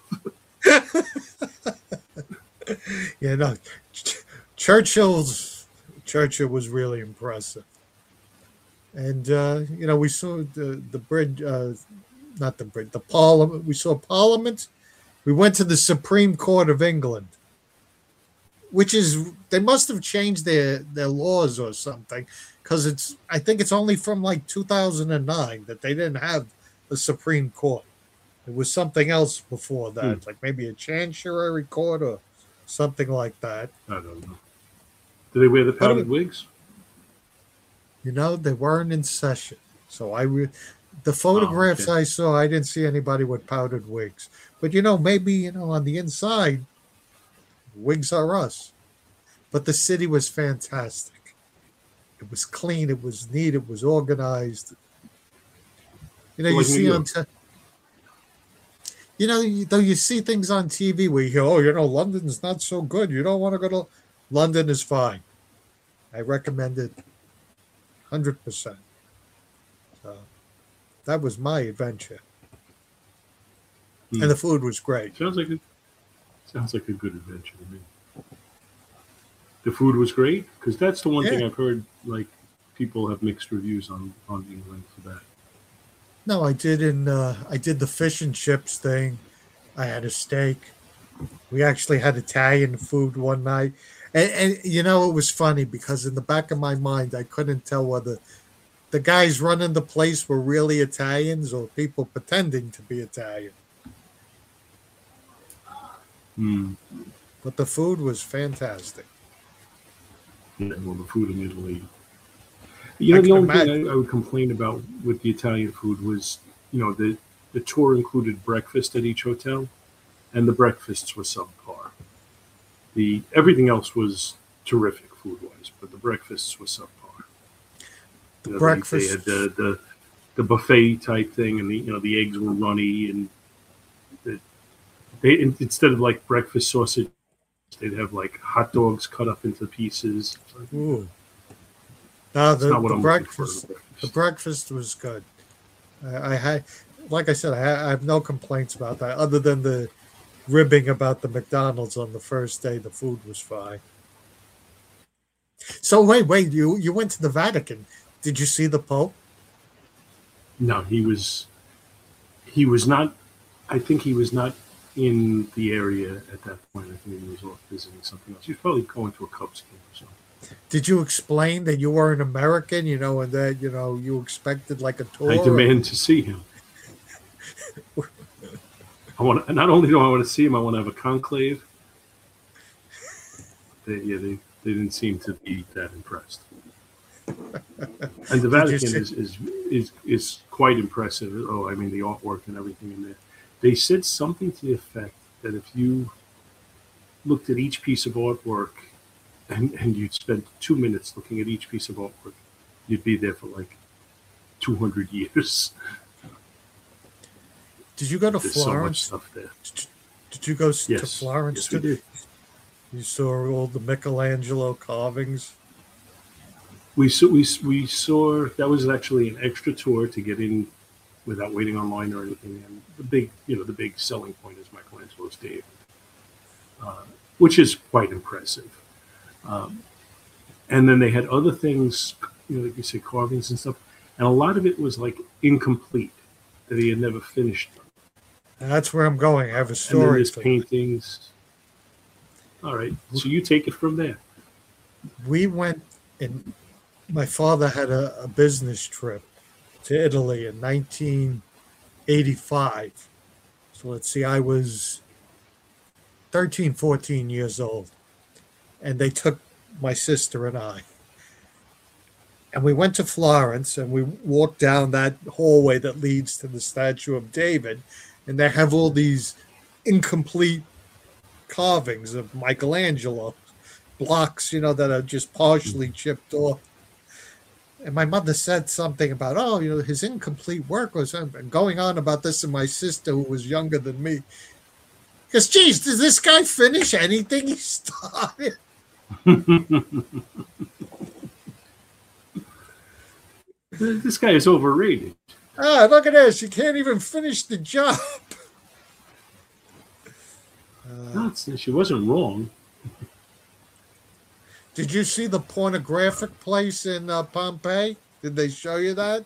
You know, Ch- Churchill's Churchill was really impressive, and uh, you know we saw the the bridge, uh, not the bridge, the Parliament. We saw Parliament. We went to the Supreme Court of England, which is they must have changed their their laws or something because it's I think it's only from like two thousand nine that they didn't have a Supreme Court. It was something else before
Hmm,
that, like maybe a Chancery Court or something like that.
I don't know. Do they wear the
But
powdered
it,
wigs?
you know, they weren't in session, so I re- the
Oh,
photographs
okay.
I saw, I didn't see anybody with powdered wigs. But you know, maybe you know on the inside, wigs are us. But the city was fantastic. It was clean. It was neat. It was organized. You know,
So
you
like New
see on,
York.
te- you know, you, though you see things on T V where you hear, oh, you know, London's not so good. You don't want to go to London is fine. I recommend it one hundred percent. So that was my adventure.
Hmm.
And the food was great.
Sounds like a sounds like a good adventure to me. The food was great because that's the one
Yeah.
thing I've heard. Like people have mixed reviews on on England for that.
No, I did in uh, I did the fish and chips thing. I had a steak. We actually had Italian food one night. And, and you know, it was funny because in the back of my mind, I couldn't tell whether the guys running the place were really Italians or people pretending to be Italian.
Hmm.
But the food was fantastic.
Yeah, well, the food in Italy. You
I
know, the
can
only thing
imagine.
I, I would complain about with the Italian food was, you know, the the tour included breakfast at each hotel, and the breakfasts were subpar. The everything else was terrific food wise, but the breakfasts were subpar.
The
You know, they, they had
breakfast,
the, the the buffet type thing, and the you know the eggs were runny, and the, they instead of like breakfast sausage, they'd have like hot dogs cut up into pieces. It's like,
ooh. No,
that's
the,
not what
the
I'm looking for in a
breakfast, the
breakfast.
breakfast was good. I, I had, like I said, I, I have no complaints about that other than the ribbing about the McDonald's on the first day. The food was fine. So wait, wait, you you went to the Vatican. Did you see the Pope?
No, he was he was not. I think he was not in the area at that point. I think he was off visiting something else. He was probably going to a Cubs game or something.
Did you explain that you were an American, you know, and that, you know, you expected like a tour?
I demand to see him. I want to, not only do I want to see him, I want to have a conclave. They, yeah, they, they didn't seem to be that impressed. And the Vatican is, is is is quite impressive. Oh, I mean, the artwork and everything in there. They said something to the effect that if you looked at each piece of artwork and, and you'd spend two minutes looking at each piece of artwork, you'd be there for like two hundred years.
Did you go to
There's
Florence?
So much stuff there.
Did you go
Yes.
to Florence?
Yes, we
too?
did.
You saw all the Michelangelo carvings?
We saw, we, we saw, that was actually an extra tour to get in without waiting online or anything. And the big, you know, the big selling point is Michelangelo's David, uh, which is quite impressive. Um, and then they had other things, you know, like you say, carvings and stuff. And a lot of it was like incomplete, that he had never finished them.
And that's where I'm going. I have a
And then
story.
there's
for that.
paintings. All right. So you take it from there.
We went, and my father had a, a business trip to Italy in nineteen eighty-five. So let's see, I was thirteen, fourteen years old. And they took my sister and I. And we went to Florence and we walked down that hallway that leads to the statue of David. And they have all these incomplete carvings of Michelangelo, blocks, you know, that are just partially chipped off. And my mother said something about, oh, you know, his incomplete work was and going on about this, and my sister, who was younger than me, because, geez, does this guy finish anything he started?
This guy is overrated.
Ah, look at this. You can't even finish the job.
No, it's- she wasn't wrong.
Did you see the pornographic place in uh, Pompeii? Did they show you that?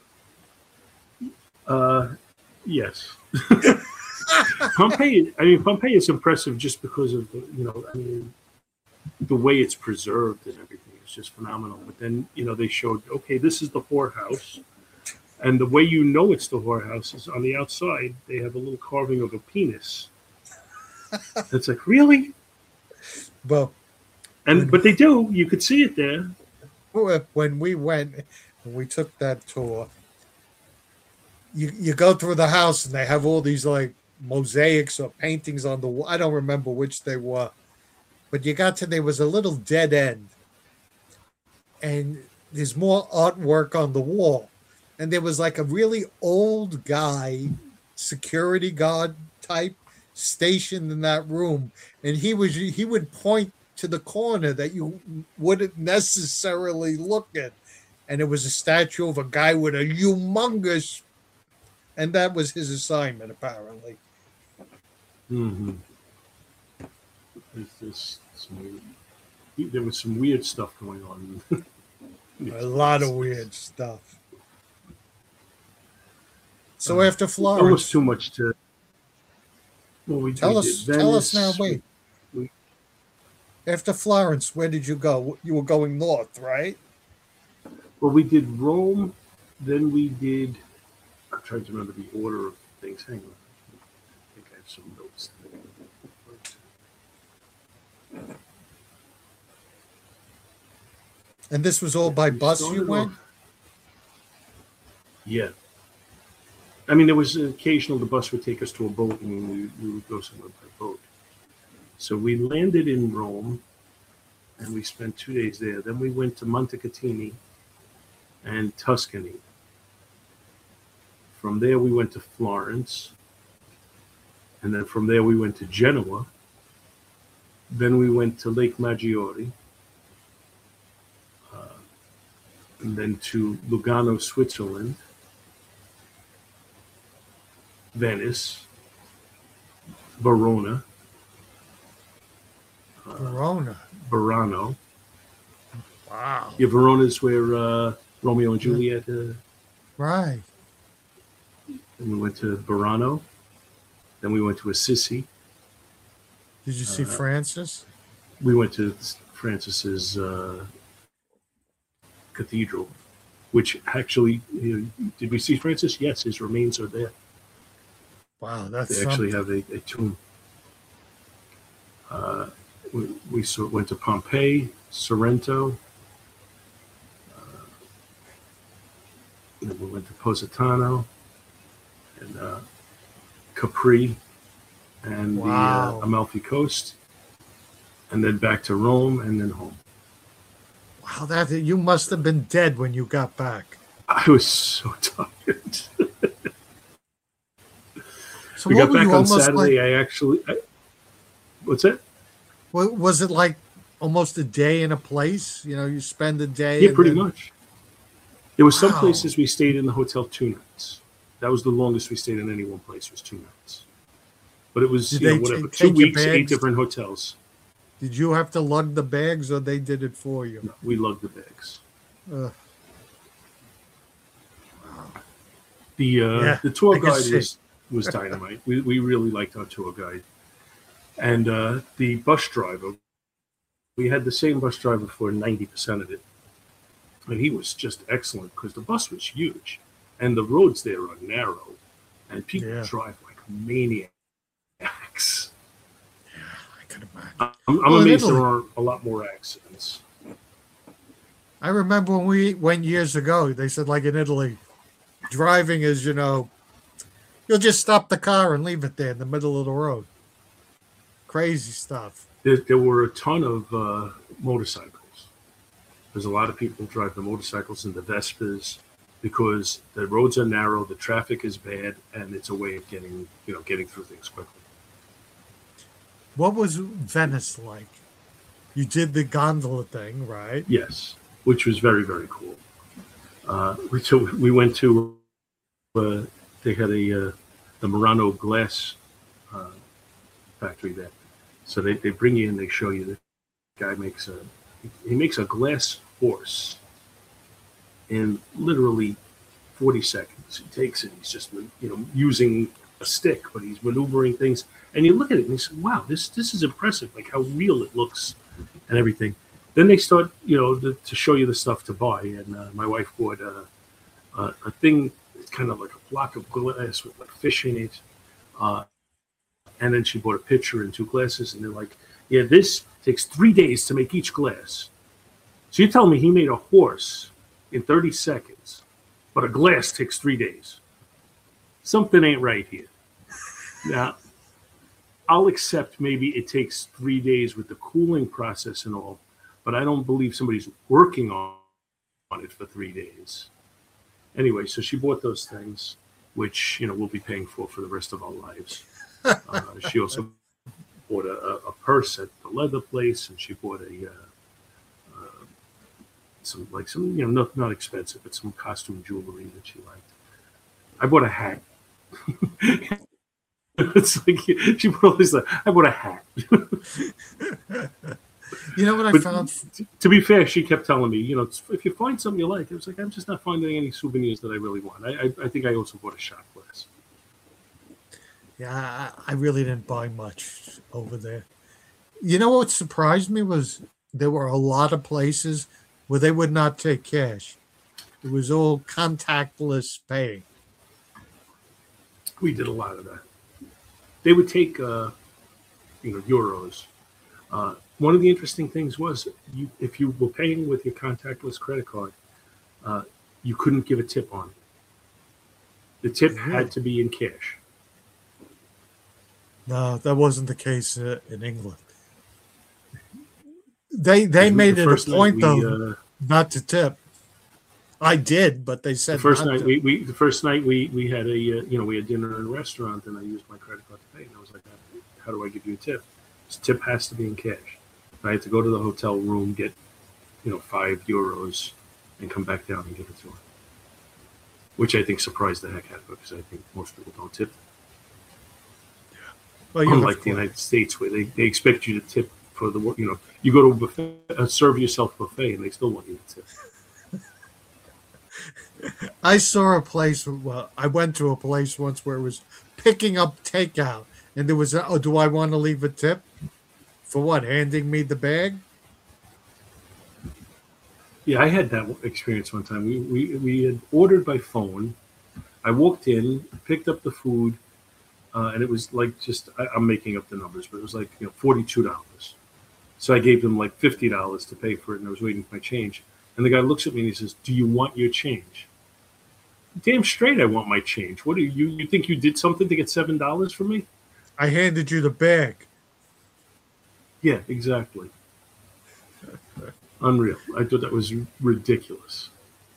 Uh, yes. Pompeii. I mean, Pompeii is impressive just because of the, you know, I mean, the way it's preserved and everything is just phenomenal. But then, you know, they showed, okay, this is the whorehouse, and the way you know it's the whorehouse is on the outside. They have a little carving of a penis. It's like, really?
Well,
And but they do. You could see it there.
when we went, when we took that tour, you you go through the house and they have all these like mosaics or paintings on the wall. I don't remember which they were, but you got to there was a little dead end, and there's more artwork on the wall, and there was like a really old guy, security guard type, stationed in that room, and he was he would point to the corner that you wouldn't necessarily look at, and it was a statue of a guy with a humongous, and that was his assignment apparently.
Mm-hmm. There's this, some, there was some weird stuff going on.
A lot of weird stuff. So
Uh,
after Florence,
Almost too much to. Well, we
tell
we
us,
did
tell us now.
Venice.
Wait,
We-
after Florence, where did you go? You were going north, right?
Well, we did Rome, then we did. I'm trying to remember the order of things. Hang on, I think I have some notes.
And this was all by
We
bus. You
started
went.
off- Yeah. I mean, there was occasional the bus would take us to a boat, and we, we would go somewhere by boat. So we landed in Rome, and we spent two days there. Then we went to Montecatini and Tuscany. From there, we went to Florence, and then from there we went to Genoa. Then we went to Lake Maggiore, uh, and then to Lugano, Switzerland, Venice, Verona,
Verona.
Verano.
Wow.
Yeah, Verona is where uh, Romeo and Juliet. Uh,
Right.
and we went to Verano. Then we went to Assisi.
Did you see
Uh,
Francis?
we went to Francis's uh, cathedral, which actually, you know, did we see Francis? Yes, his remains are there.
Wow, that's
They actually
something.
have a, a tomb. Uh, we we saw, went to Pompeii, Sorrento. Uh, and we went to Positano and uh, Capri and
Wow.
the uh, Amalfi Coast, and then back to Rome and then home.
Wow, that you must have been dead when you got back.
I was so tired.
So
We
what
got
were
back
you
on
almost
Saturday.
like?
I actually, I, what's that?
wa- Was it like almost a day in a place? You know, you spend a day
Yeah,
and
pretty
then
much. There was some
wow.
places we stayed in the hotel two nights. That was the longest we stayed in any one place, was two nights. But it was,
Did
you know,
they ta
whatever, two
take your
weeks, eight
bags?
different hotels.
Did you have to lug the bags, or they did it for you?
No, we lugged the bags.
Uh,
The uh,
yeah,
the tour
I can
guide
see.
was was dynamite. We we really liked our tour guide, and uh, the bus driver. We had the same bus driver for ninety percent of it, and he was just excellent because the bus was huge, and the roads there are narrow, and people
Yeah,
drive like maniacs.
I could imagine.
I'm, I'm
Well, in
amazed there
Italy,
aren't a lot more accidents.
I remember when we went years ago. They said, like in Italy, driving is, you know, you'll just stop the car and leave it there in the middle of the road. Crazy stuff.
There, there were a ton of uh, motorcycles. There's a lot of people who drive the motorcycles and the Vespas because the roads are narrow, the traffic is bad, and it's a way of getting, you know, getting through things quickly.
What was Venice like? You did the gondola thing, right?
Yes, which was very, very cool. Uh, we, so we went to, uh, they had a, uh, the Murano glass uh, factory there. So they, they bring you in, they show you the guy makes a, he makes a glass horse in literally forty seconds. He takes it, he's just, you know, using a stick, but he's maneuvering things. And you look at it and you say, wow, this, this is impressive, like how real it looks and everything. Then they start, you know, the, to show you the stuff to buy. And uh, my wife bought a, a, a thing, it's kind of like a block of glass with like fish in it. Uh, and then she bought a pitcher and two glasses. And they're like, yeah, this takes three days to make each glass. So you're telling me he made a horse in thirty seconds, but a glass takes three days. Something ain't right here. Now, I'll accept maybe it takes three days with the cooling process and all, but I don't believe somebody's working on, on it for three days. Anyway, so she bought those things, which, you know, we'll be paying for for the rest of our lives. Uh, she also bought a, a purse at the leather place, and she bought a uh, uh, some like some, you know, not not expensive, but some costume jewelry that she liked. I bought a hat. It's like she bought all this. Like, I bought a hat.
You know what I
But
found?
t- to be fair, she kept telling me, you know, if you find something you like, I was like, I'm just not finding any souvenirs that I really want. I, I, I think I also bought a shot glass.
Yeah, I, I really didn't buy much over there. You know what surprised me was there were a lot of places where they would not take cash. It was all contactless pay.
We did a lot of that. They would take, uh, you know, euros. Uh, one of the interesting things was, you, if you were paying with your contactless credit card, uh, you couldn't give a tip on it. The tip
Really?
had to be in cash.
No, that wasn't the case uh, in England. They they
'Cause we-
made
the
it a
first night
point
we,
though
uh,
not to tip. I did, but they
the
said
first
not
night
to.
we, we the first night we we had a uh, you know, we had dinner in a restaurant, and I used my credit card to pay, and I was like, how do I give you a tip? This tip has to be in cash. I had to go to the hotel room, get, you know, five euros, and come back down and give it to her, which I think surprised the heck out of her, because I think most people don't tip.
Well, you have
Unlike the
to-
United States, where they, they expect you to tip for the work. You know, you go to a buffet, uh, serve yourself a buffet, and they still want you to tip.
I saw a place. Well, I went to a place once where it was picking up takeout, and there was, a, oh, do I want to leave a tip? For what? Handing me the bag?
Yeah, I had that experience one time. We, we, we had ordered by phone. I walked in, picked up the food, uh, and it was like just, I, I'm making up the numbers, but it was like, you know, forty-two dollars. So I gave him like fifty dollars to pay for it, and I was waiting for my change. And the guy looks at me and he says, "Do you want your change?" Damn straight I want my change. What do you, you think you did something to get seven dollars from me?
I handed you the bag.
Yeah, exactly. Unreal. I thought that was ridiculous.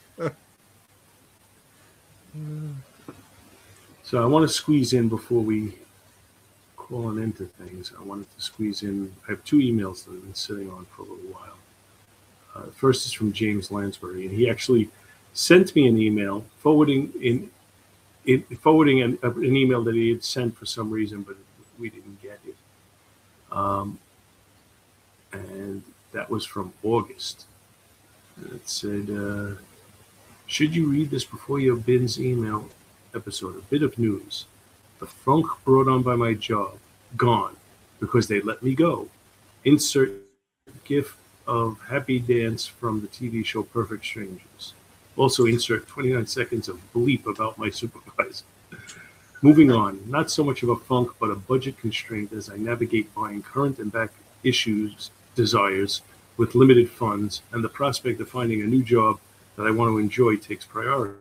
So I want to squeeze in before we call on into things. I wanted to squeeze in. I have two emails that I've been sitting on for a little while. Uh, first is from James Lansbury, and he actually sent me an email forwarding in, in forwarding an, an email that he had sent for some reason, but we didn't get it. Um, and that was from August. And it said, uh, "Should you read this before your Bin's email episode? A bit of news. The funk brought on by my job, gone, because they let me go. Insert gif of happy dance from the T V show Perfect Strangers. Also insert twenty-nine seconds of bleep about my supervisor. Moving on, not so much of a funk, but a budget constraint as I navigate buying current and back issues desires with limited funds, and the prospect of finding a new job that I want to enjoy takes priority.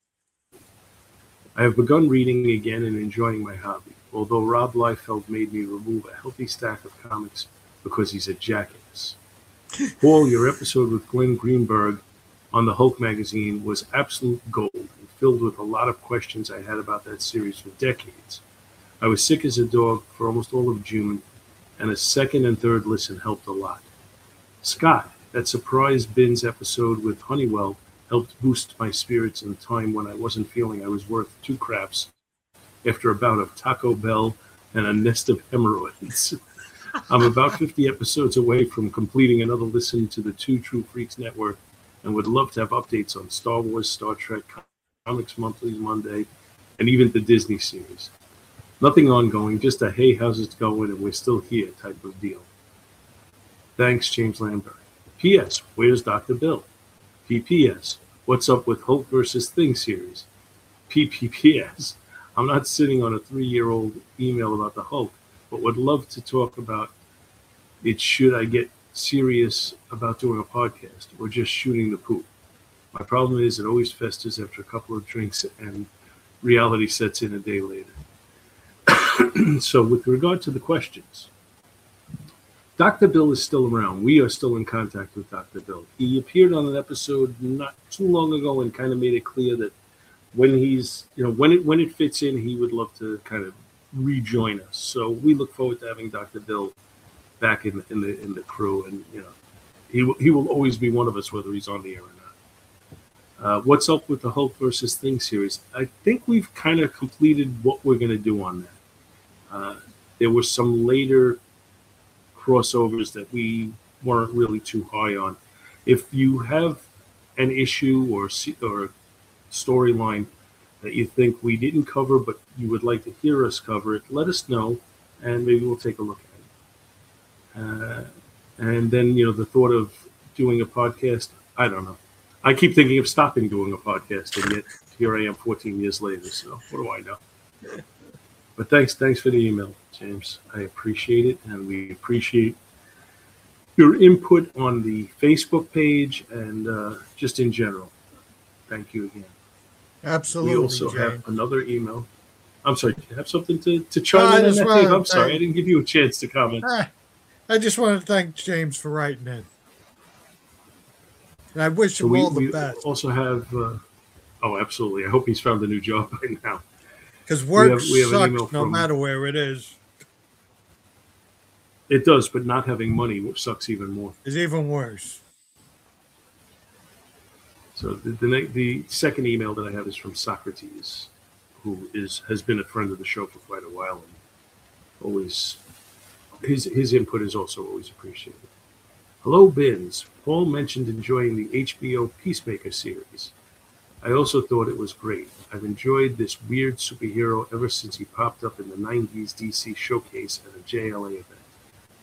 I have begun reading again and enjoying my hobby, although Rob Liefeld made me remove a healthy stack of comics because he's a jackass. Paul, your episode with Glenn Greenberg on the Hulk magazine was absolute gold and filled with a lot of questions I had about that series for decades. I was sick as a dog for almost all of June, and a second and third listen helped a lot. Scott, that surprise Bins episode with Honeywell helped boost my spirits in a time when I wasn't feeling I was worth two craps after a bout of Taco Bell and a nest of hemorrhoids. I'm about fifty episodes away from completing another listen to the Two True Freaks Network and would love to have updates on Star Wars, Star Trek, Comics Monthly Monday, and even the Disney series. Nothing ongoing, just a hey, how's it going, and we're still here type of deal. Thanks, James Lambert. P S. Where's Doctor Bill? P P S. What's up with Hulk versus Thing series? P P P S. I'm not sitting on a three-year-old email about the Hulk, but would love to talk about it should I get serious about doing a podcast or just shooting the poop. My problem is it always festers after a couple of drinks and reality sets in a day later. So with regard to the questions, Doctor Bill is still around. We are still in contact with Doctor Bill. He appeared on an episode not too long ago and kind of made it clear that when he's, you know, when it when it fits in, he would love to kind of rejoin us. So we look forward to having Doctor Bill back in the in the in the crew, and you know, he will he will always be one of us, whether he's on the air or not. Uh, what's up with the Hulk versus Thing series? I think we've kind of completed what we're going to do on that. Uh, there were some later crossovers that we weren't really too high on. If you have an issue or or storyline that you think we didn't cover, but you would like to hear us cover it, let us know, and maybe we'll take a look at it. Uh, and then, you know, the thought of doing a podcast, I don't know. I keep thinking of stopping doing a podcast, and yet here I am fourteen years later, so what do I know? But thanks, thanks for the email, James. I appreciate it, and we appreciate your input on the Facebook page and uh, just in general. Thank you again.
Absolutely.
We also
James.
have another email. I'm sorry, do you have something to, to chime
I
in on
just
that,
wanted
Dave?
to
I'm sorry,
thank-
I didn't give you a chance to comment.
Ah, I just want to thank James for writing in. And I wish
So
him
we,
all the
we
best.
also have, uh, oh, absolutely. I hope he's found a new job by now.
Because work
have- we have an
sucks
email
no
from-
matter where it is.
It does, but not having money sucks even more.
It's even worse.
So the, the ne- the second email that I have is from Socrates, who is has been a friend of the show for quite a while, and always his his input is also always appreciated. Hello, Bins. Paul mentioned enjoying the H B O Peacemaker series. I also thought it was great. I've enjoyed this weird superhero ever since he popped up in the nineties D C showcase at a J L A event.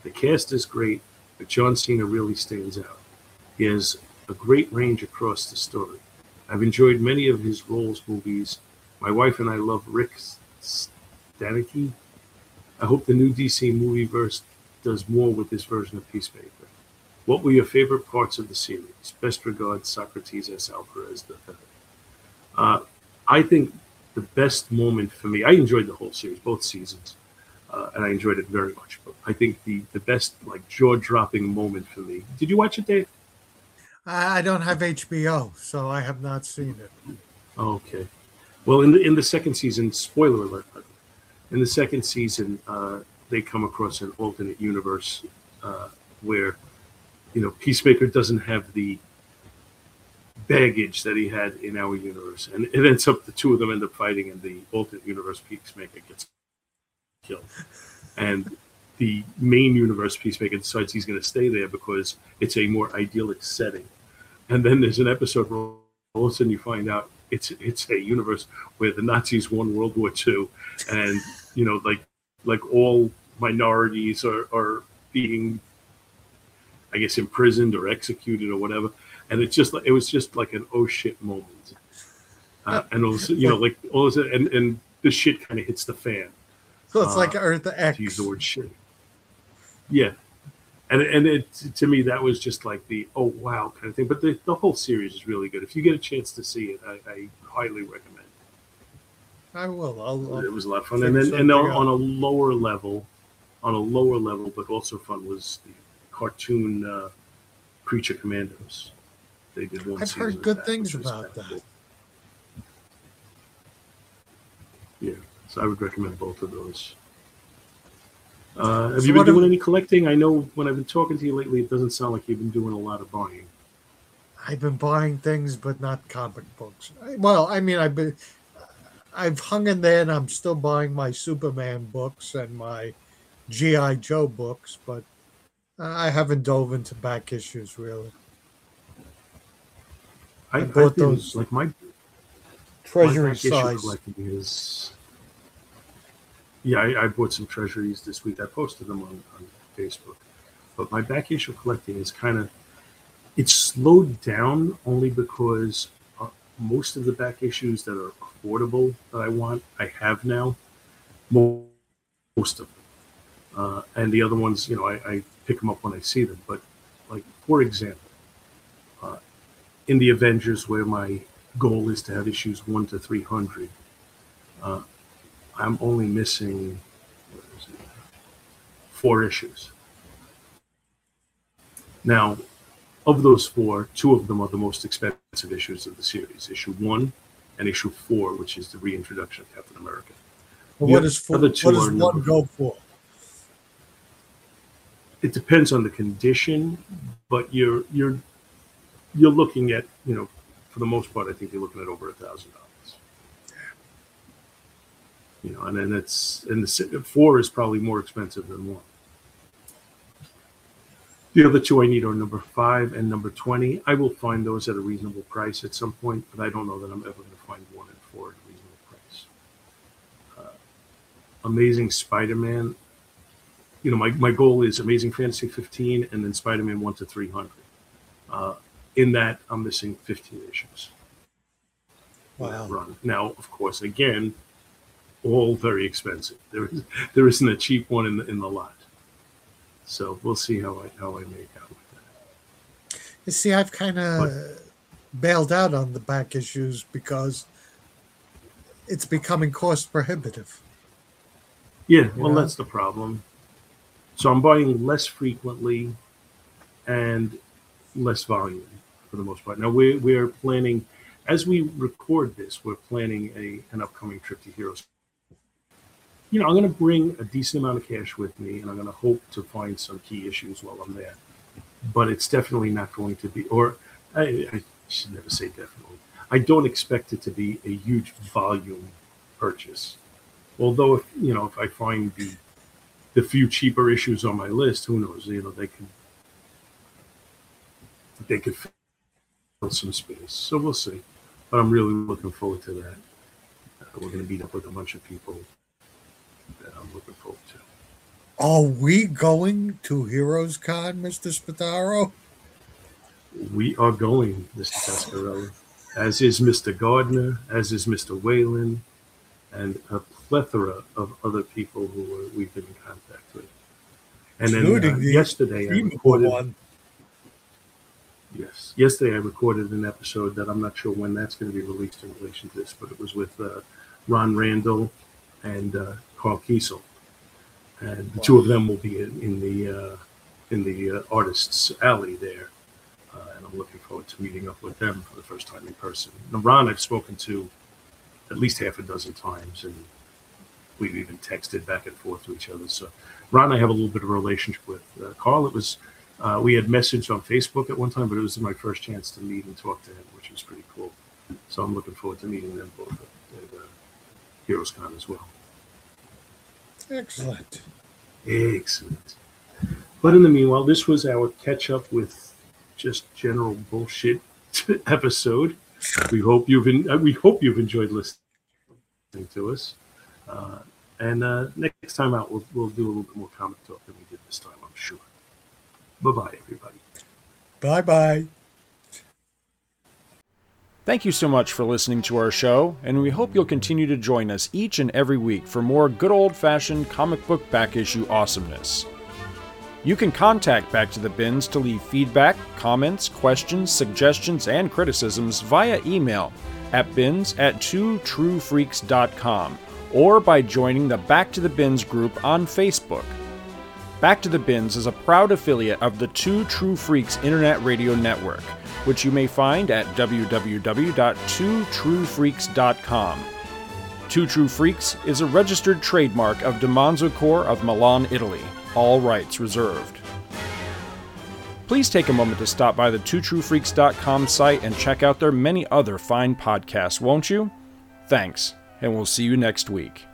The cast is great, but John Cena really stands out. He has a great range across the story. I've enjoyed many of his roles movies. My wife and I love Rick Stanicky. I hope the new D C movieverse does more with this version of Peacemaker. What were your favorite parts of the series? Best regards, Socrates S. Alvarez the Third. Uh, I think the best moment for me, I enjoyed the whole series, both seasons, uh, and I enjoyed it very much. But I think the, the best, like, jaw-dropping moment for me. Did you watch it, Dave?
I don't have H B O, so I have not seen it.
Okay. Well, in the in the second season, spoiler alert, in the second season, uh, they come across an alternate universe uh, where, you know, Peacemaker doesn't have the baggage that he had in our universe, and it ends up the two of them end up fighting in the alternate universe. Peacemaker gets killed, and the main universe Peacemaker decides he's going to stay there because it's a more idyllic setting. And then there's an episode where all of a sudden you find out it's it's a universe where the Nazis won World War Two, and you know, like like all minorities are are being, I guess, imprisoned or executed or whatever. And it's just like, it was just like an oh shit moment. Uh, and also, you know, like all of a sudden, and, and the shit kind of hits the fan.
So it's
uh,
like Earth X.
To use the word shit. Yeah. And and it, to me, that was just like the, oh, wow, kind of thing. But the, the whole series is really good. If you get a chance to see it, I, I highly recommend it.
I will. I'll, I'll
it was a lot of fun. And then and on, on a lower level, on a lower level, but also fun, was the cartoon uh, Creature Commandos. They did one
I've
season
heard
of
good
that,
things
which was
about that.
cool. Yeah, so I would recommend both of those. Uh, have
So
you been
what
doing
have-
any collecting? I know when I've been talking to you lately, it doesn't sound like you've been doing a lot of buying.
I've been buying things, but not comic books. I- Well, I mean, I've been, I've hung in there, and I'm still buying my Superman books and my G I Joe books, but I haven't dove into back issues really.
I,
I bought
I've been,
those
like my, my
Treasury
back issue
size.
collecting is. Yeah, I, I bought some treasuries this week. I posted them on, on Facebook. But my back issue collecting is kind of, it's slowed down only because uh, most of the back issues that are affordable that I want, I have now. Most of them. Uh, and the other ones, you know, I, I pick them up when I see them. But, like, for example, uh, in the Avengers, where my goal is to have issues one to three hundred, uh, I'm only missing what is it, four issues. Now, of those four, two of them are the most expensive issues of the series. Issue one and issue four, which is the reintroduction of Captain America.
But
The
what is four,
other
what
two
does
are
one
number-
go for?
It depends on the condition, but you're you're you're looking at, you know, for the most part, I think you're looking at over a thousand dollars. You know, and then it's and the four is probably more expensive than one. The other two I need are number five and number twenty. I will find those at a reasonable price at some point, but I don't know that I'm ever going to find one and four at a reasonable price. Uh, Amazing Spider-Man. You know, my, my goal is Amazing Fantasy fifteen and then Spider-Man one to three hundred. Uh, in that, I'm missing fifteen issues.
Wow.
Run. Now, of course, again, all very expensive. There is there isn't a cheap one in the in the lot. So we'll see how I how I make out with that.
You see, I've kind of bailed out on the back issues because it's becoming cost prohibitive.
Yeah, well,
Yeah.
that's the problem. So I'm buying less frequently and less volume for the most part. Now we we are planning, as we record this, we're planning a an upcoming trip to Heroes. You know, I'm going to bring a decent amount of cash with me, and I'm going to hope to find some key issues while I'm there. But it's definitely not going to be, or I, I should never say definitely. I don't expect it to be a huge volume purchase. Although, if you know, if I find the the few cheaper issues on my list, who knows? You know, they could they could fill some space. So we'll see. But I'm really looking forward to that. Uh, we're going to meet up with a bunch of people that I'm looking forward to.
Are we going to Heroes Con, Mister Spataro?
We are going, Mister Pasquarelli, as is Mister Gardner, as is Mister Whalen, and a plethora of other people who were, we've been in contact with. And then uh, the yesterday I recorded. One. Yes, yesterday I recorded an episode that I'm not sure when that's going to be released in relation to this, but it was with uh, Ron Randall and uh, Carl Kiesel, and the wow. two of them will be in, in the uh, in the uh, artists' alley there. Uh, and I'm looking forward to meeting up with them for the first time in person. Now, Ron, I've spoken to at least half a dozen times, and we've even texted back and forth to each other. So, Ron, I have a little bit of a relationship with. Uh, Carl, it was uh, we had messaged on Facebook at one time, but it was my first chance to meet and talk to him, which was pretty cool. So, I'm looking forward to meeting them both at, at uh, Heroes Con as well.
Excellent.
Excellent. But in the meanwhile, this was our catch up with just general bullshit episode. We hope you've in, uh, we hope you've enjoyed listening to us. Uh, and uh, next time out, we'll we'll do a little bit more comic talk than we did this time, I'm sure. Bye bye, everybody.
Bye bye.
Thank you so much for listening to our show, and we hope you'll continue to join us each and every week for more good old-fashioned comic book back issue awesomeness. You can contact Back to the Bins to leave feedback, comments, questions, suggestions, and criticisms via email at bins at two true freaks dot com or by joining the Back to the Bins group on Facebook. Back to the Bins is a proud affiliate of the Two True Freaks Internet Radio Network, which you may find at w w w dot two true freaks dot com. Two True Freaks is a registered trademark of DiManzo Corp of Milan, Italy. All rights reserved. Please take a moment to stop by the two true freaks dot com site and check out their many other fine podcasts, won't you? Thanks, and we'll see you next week.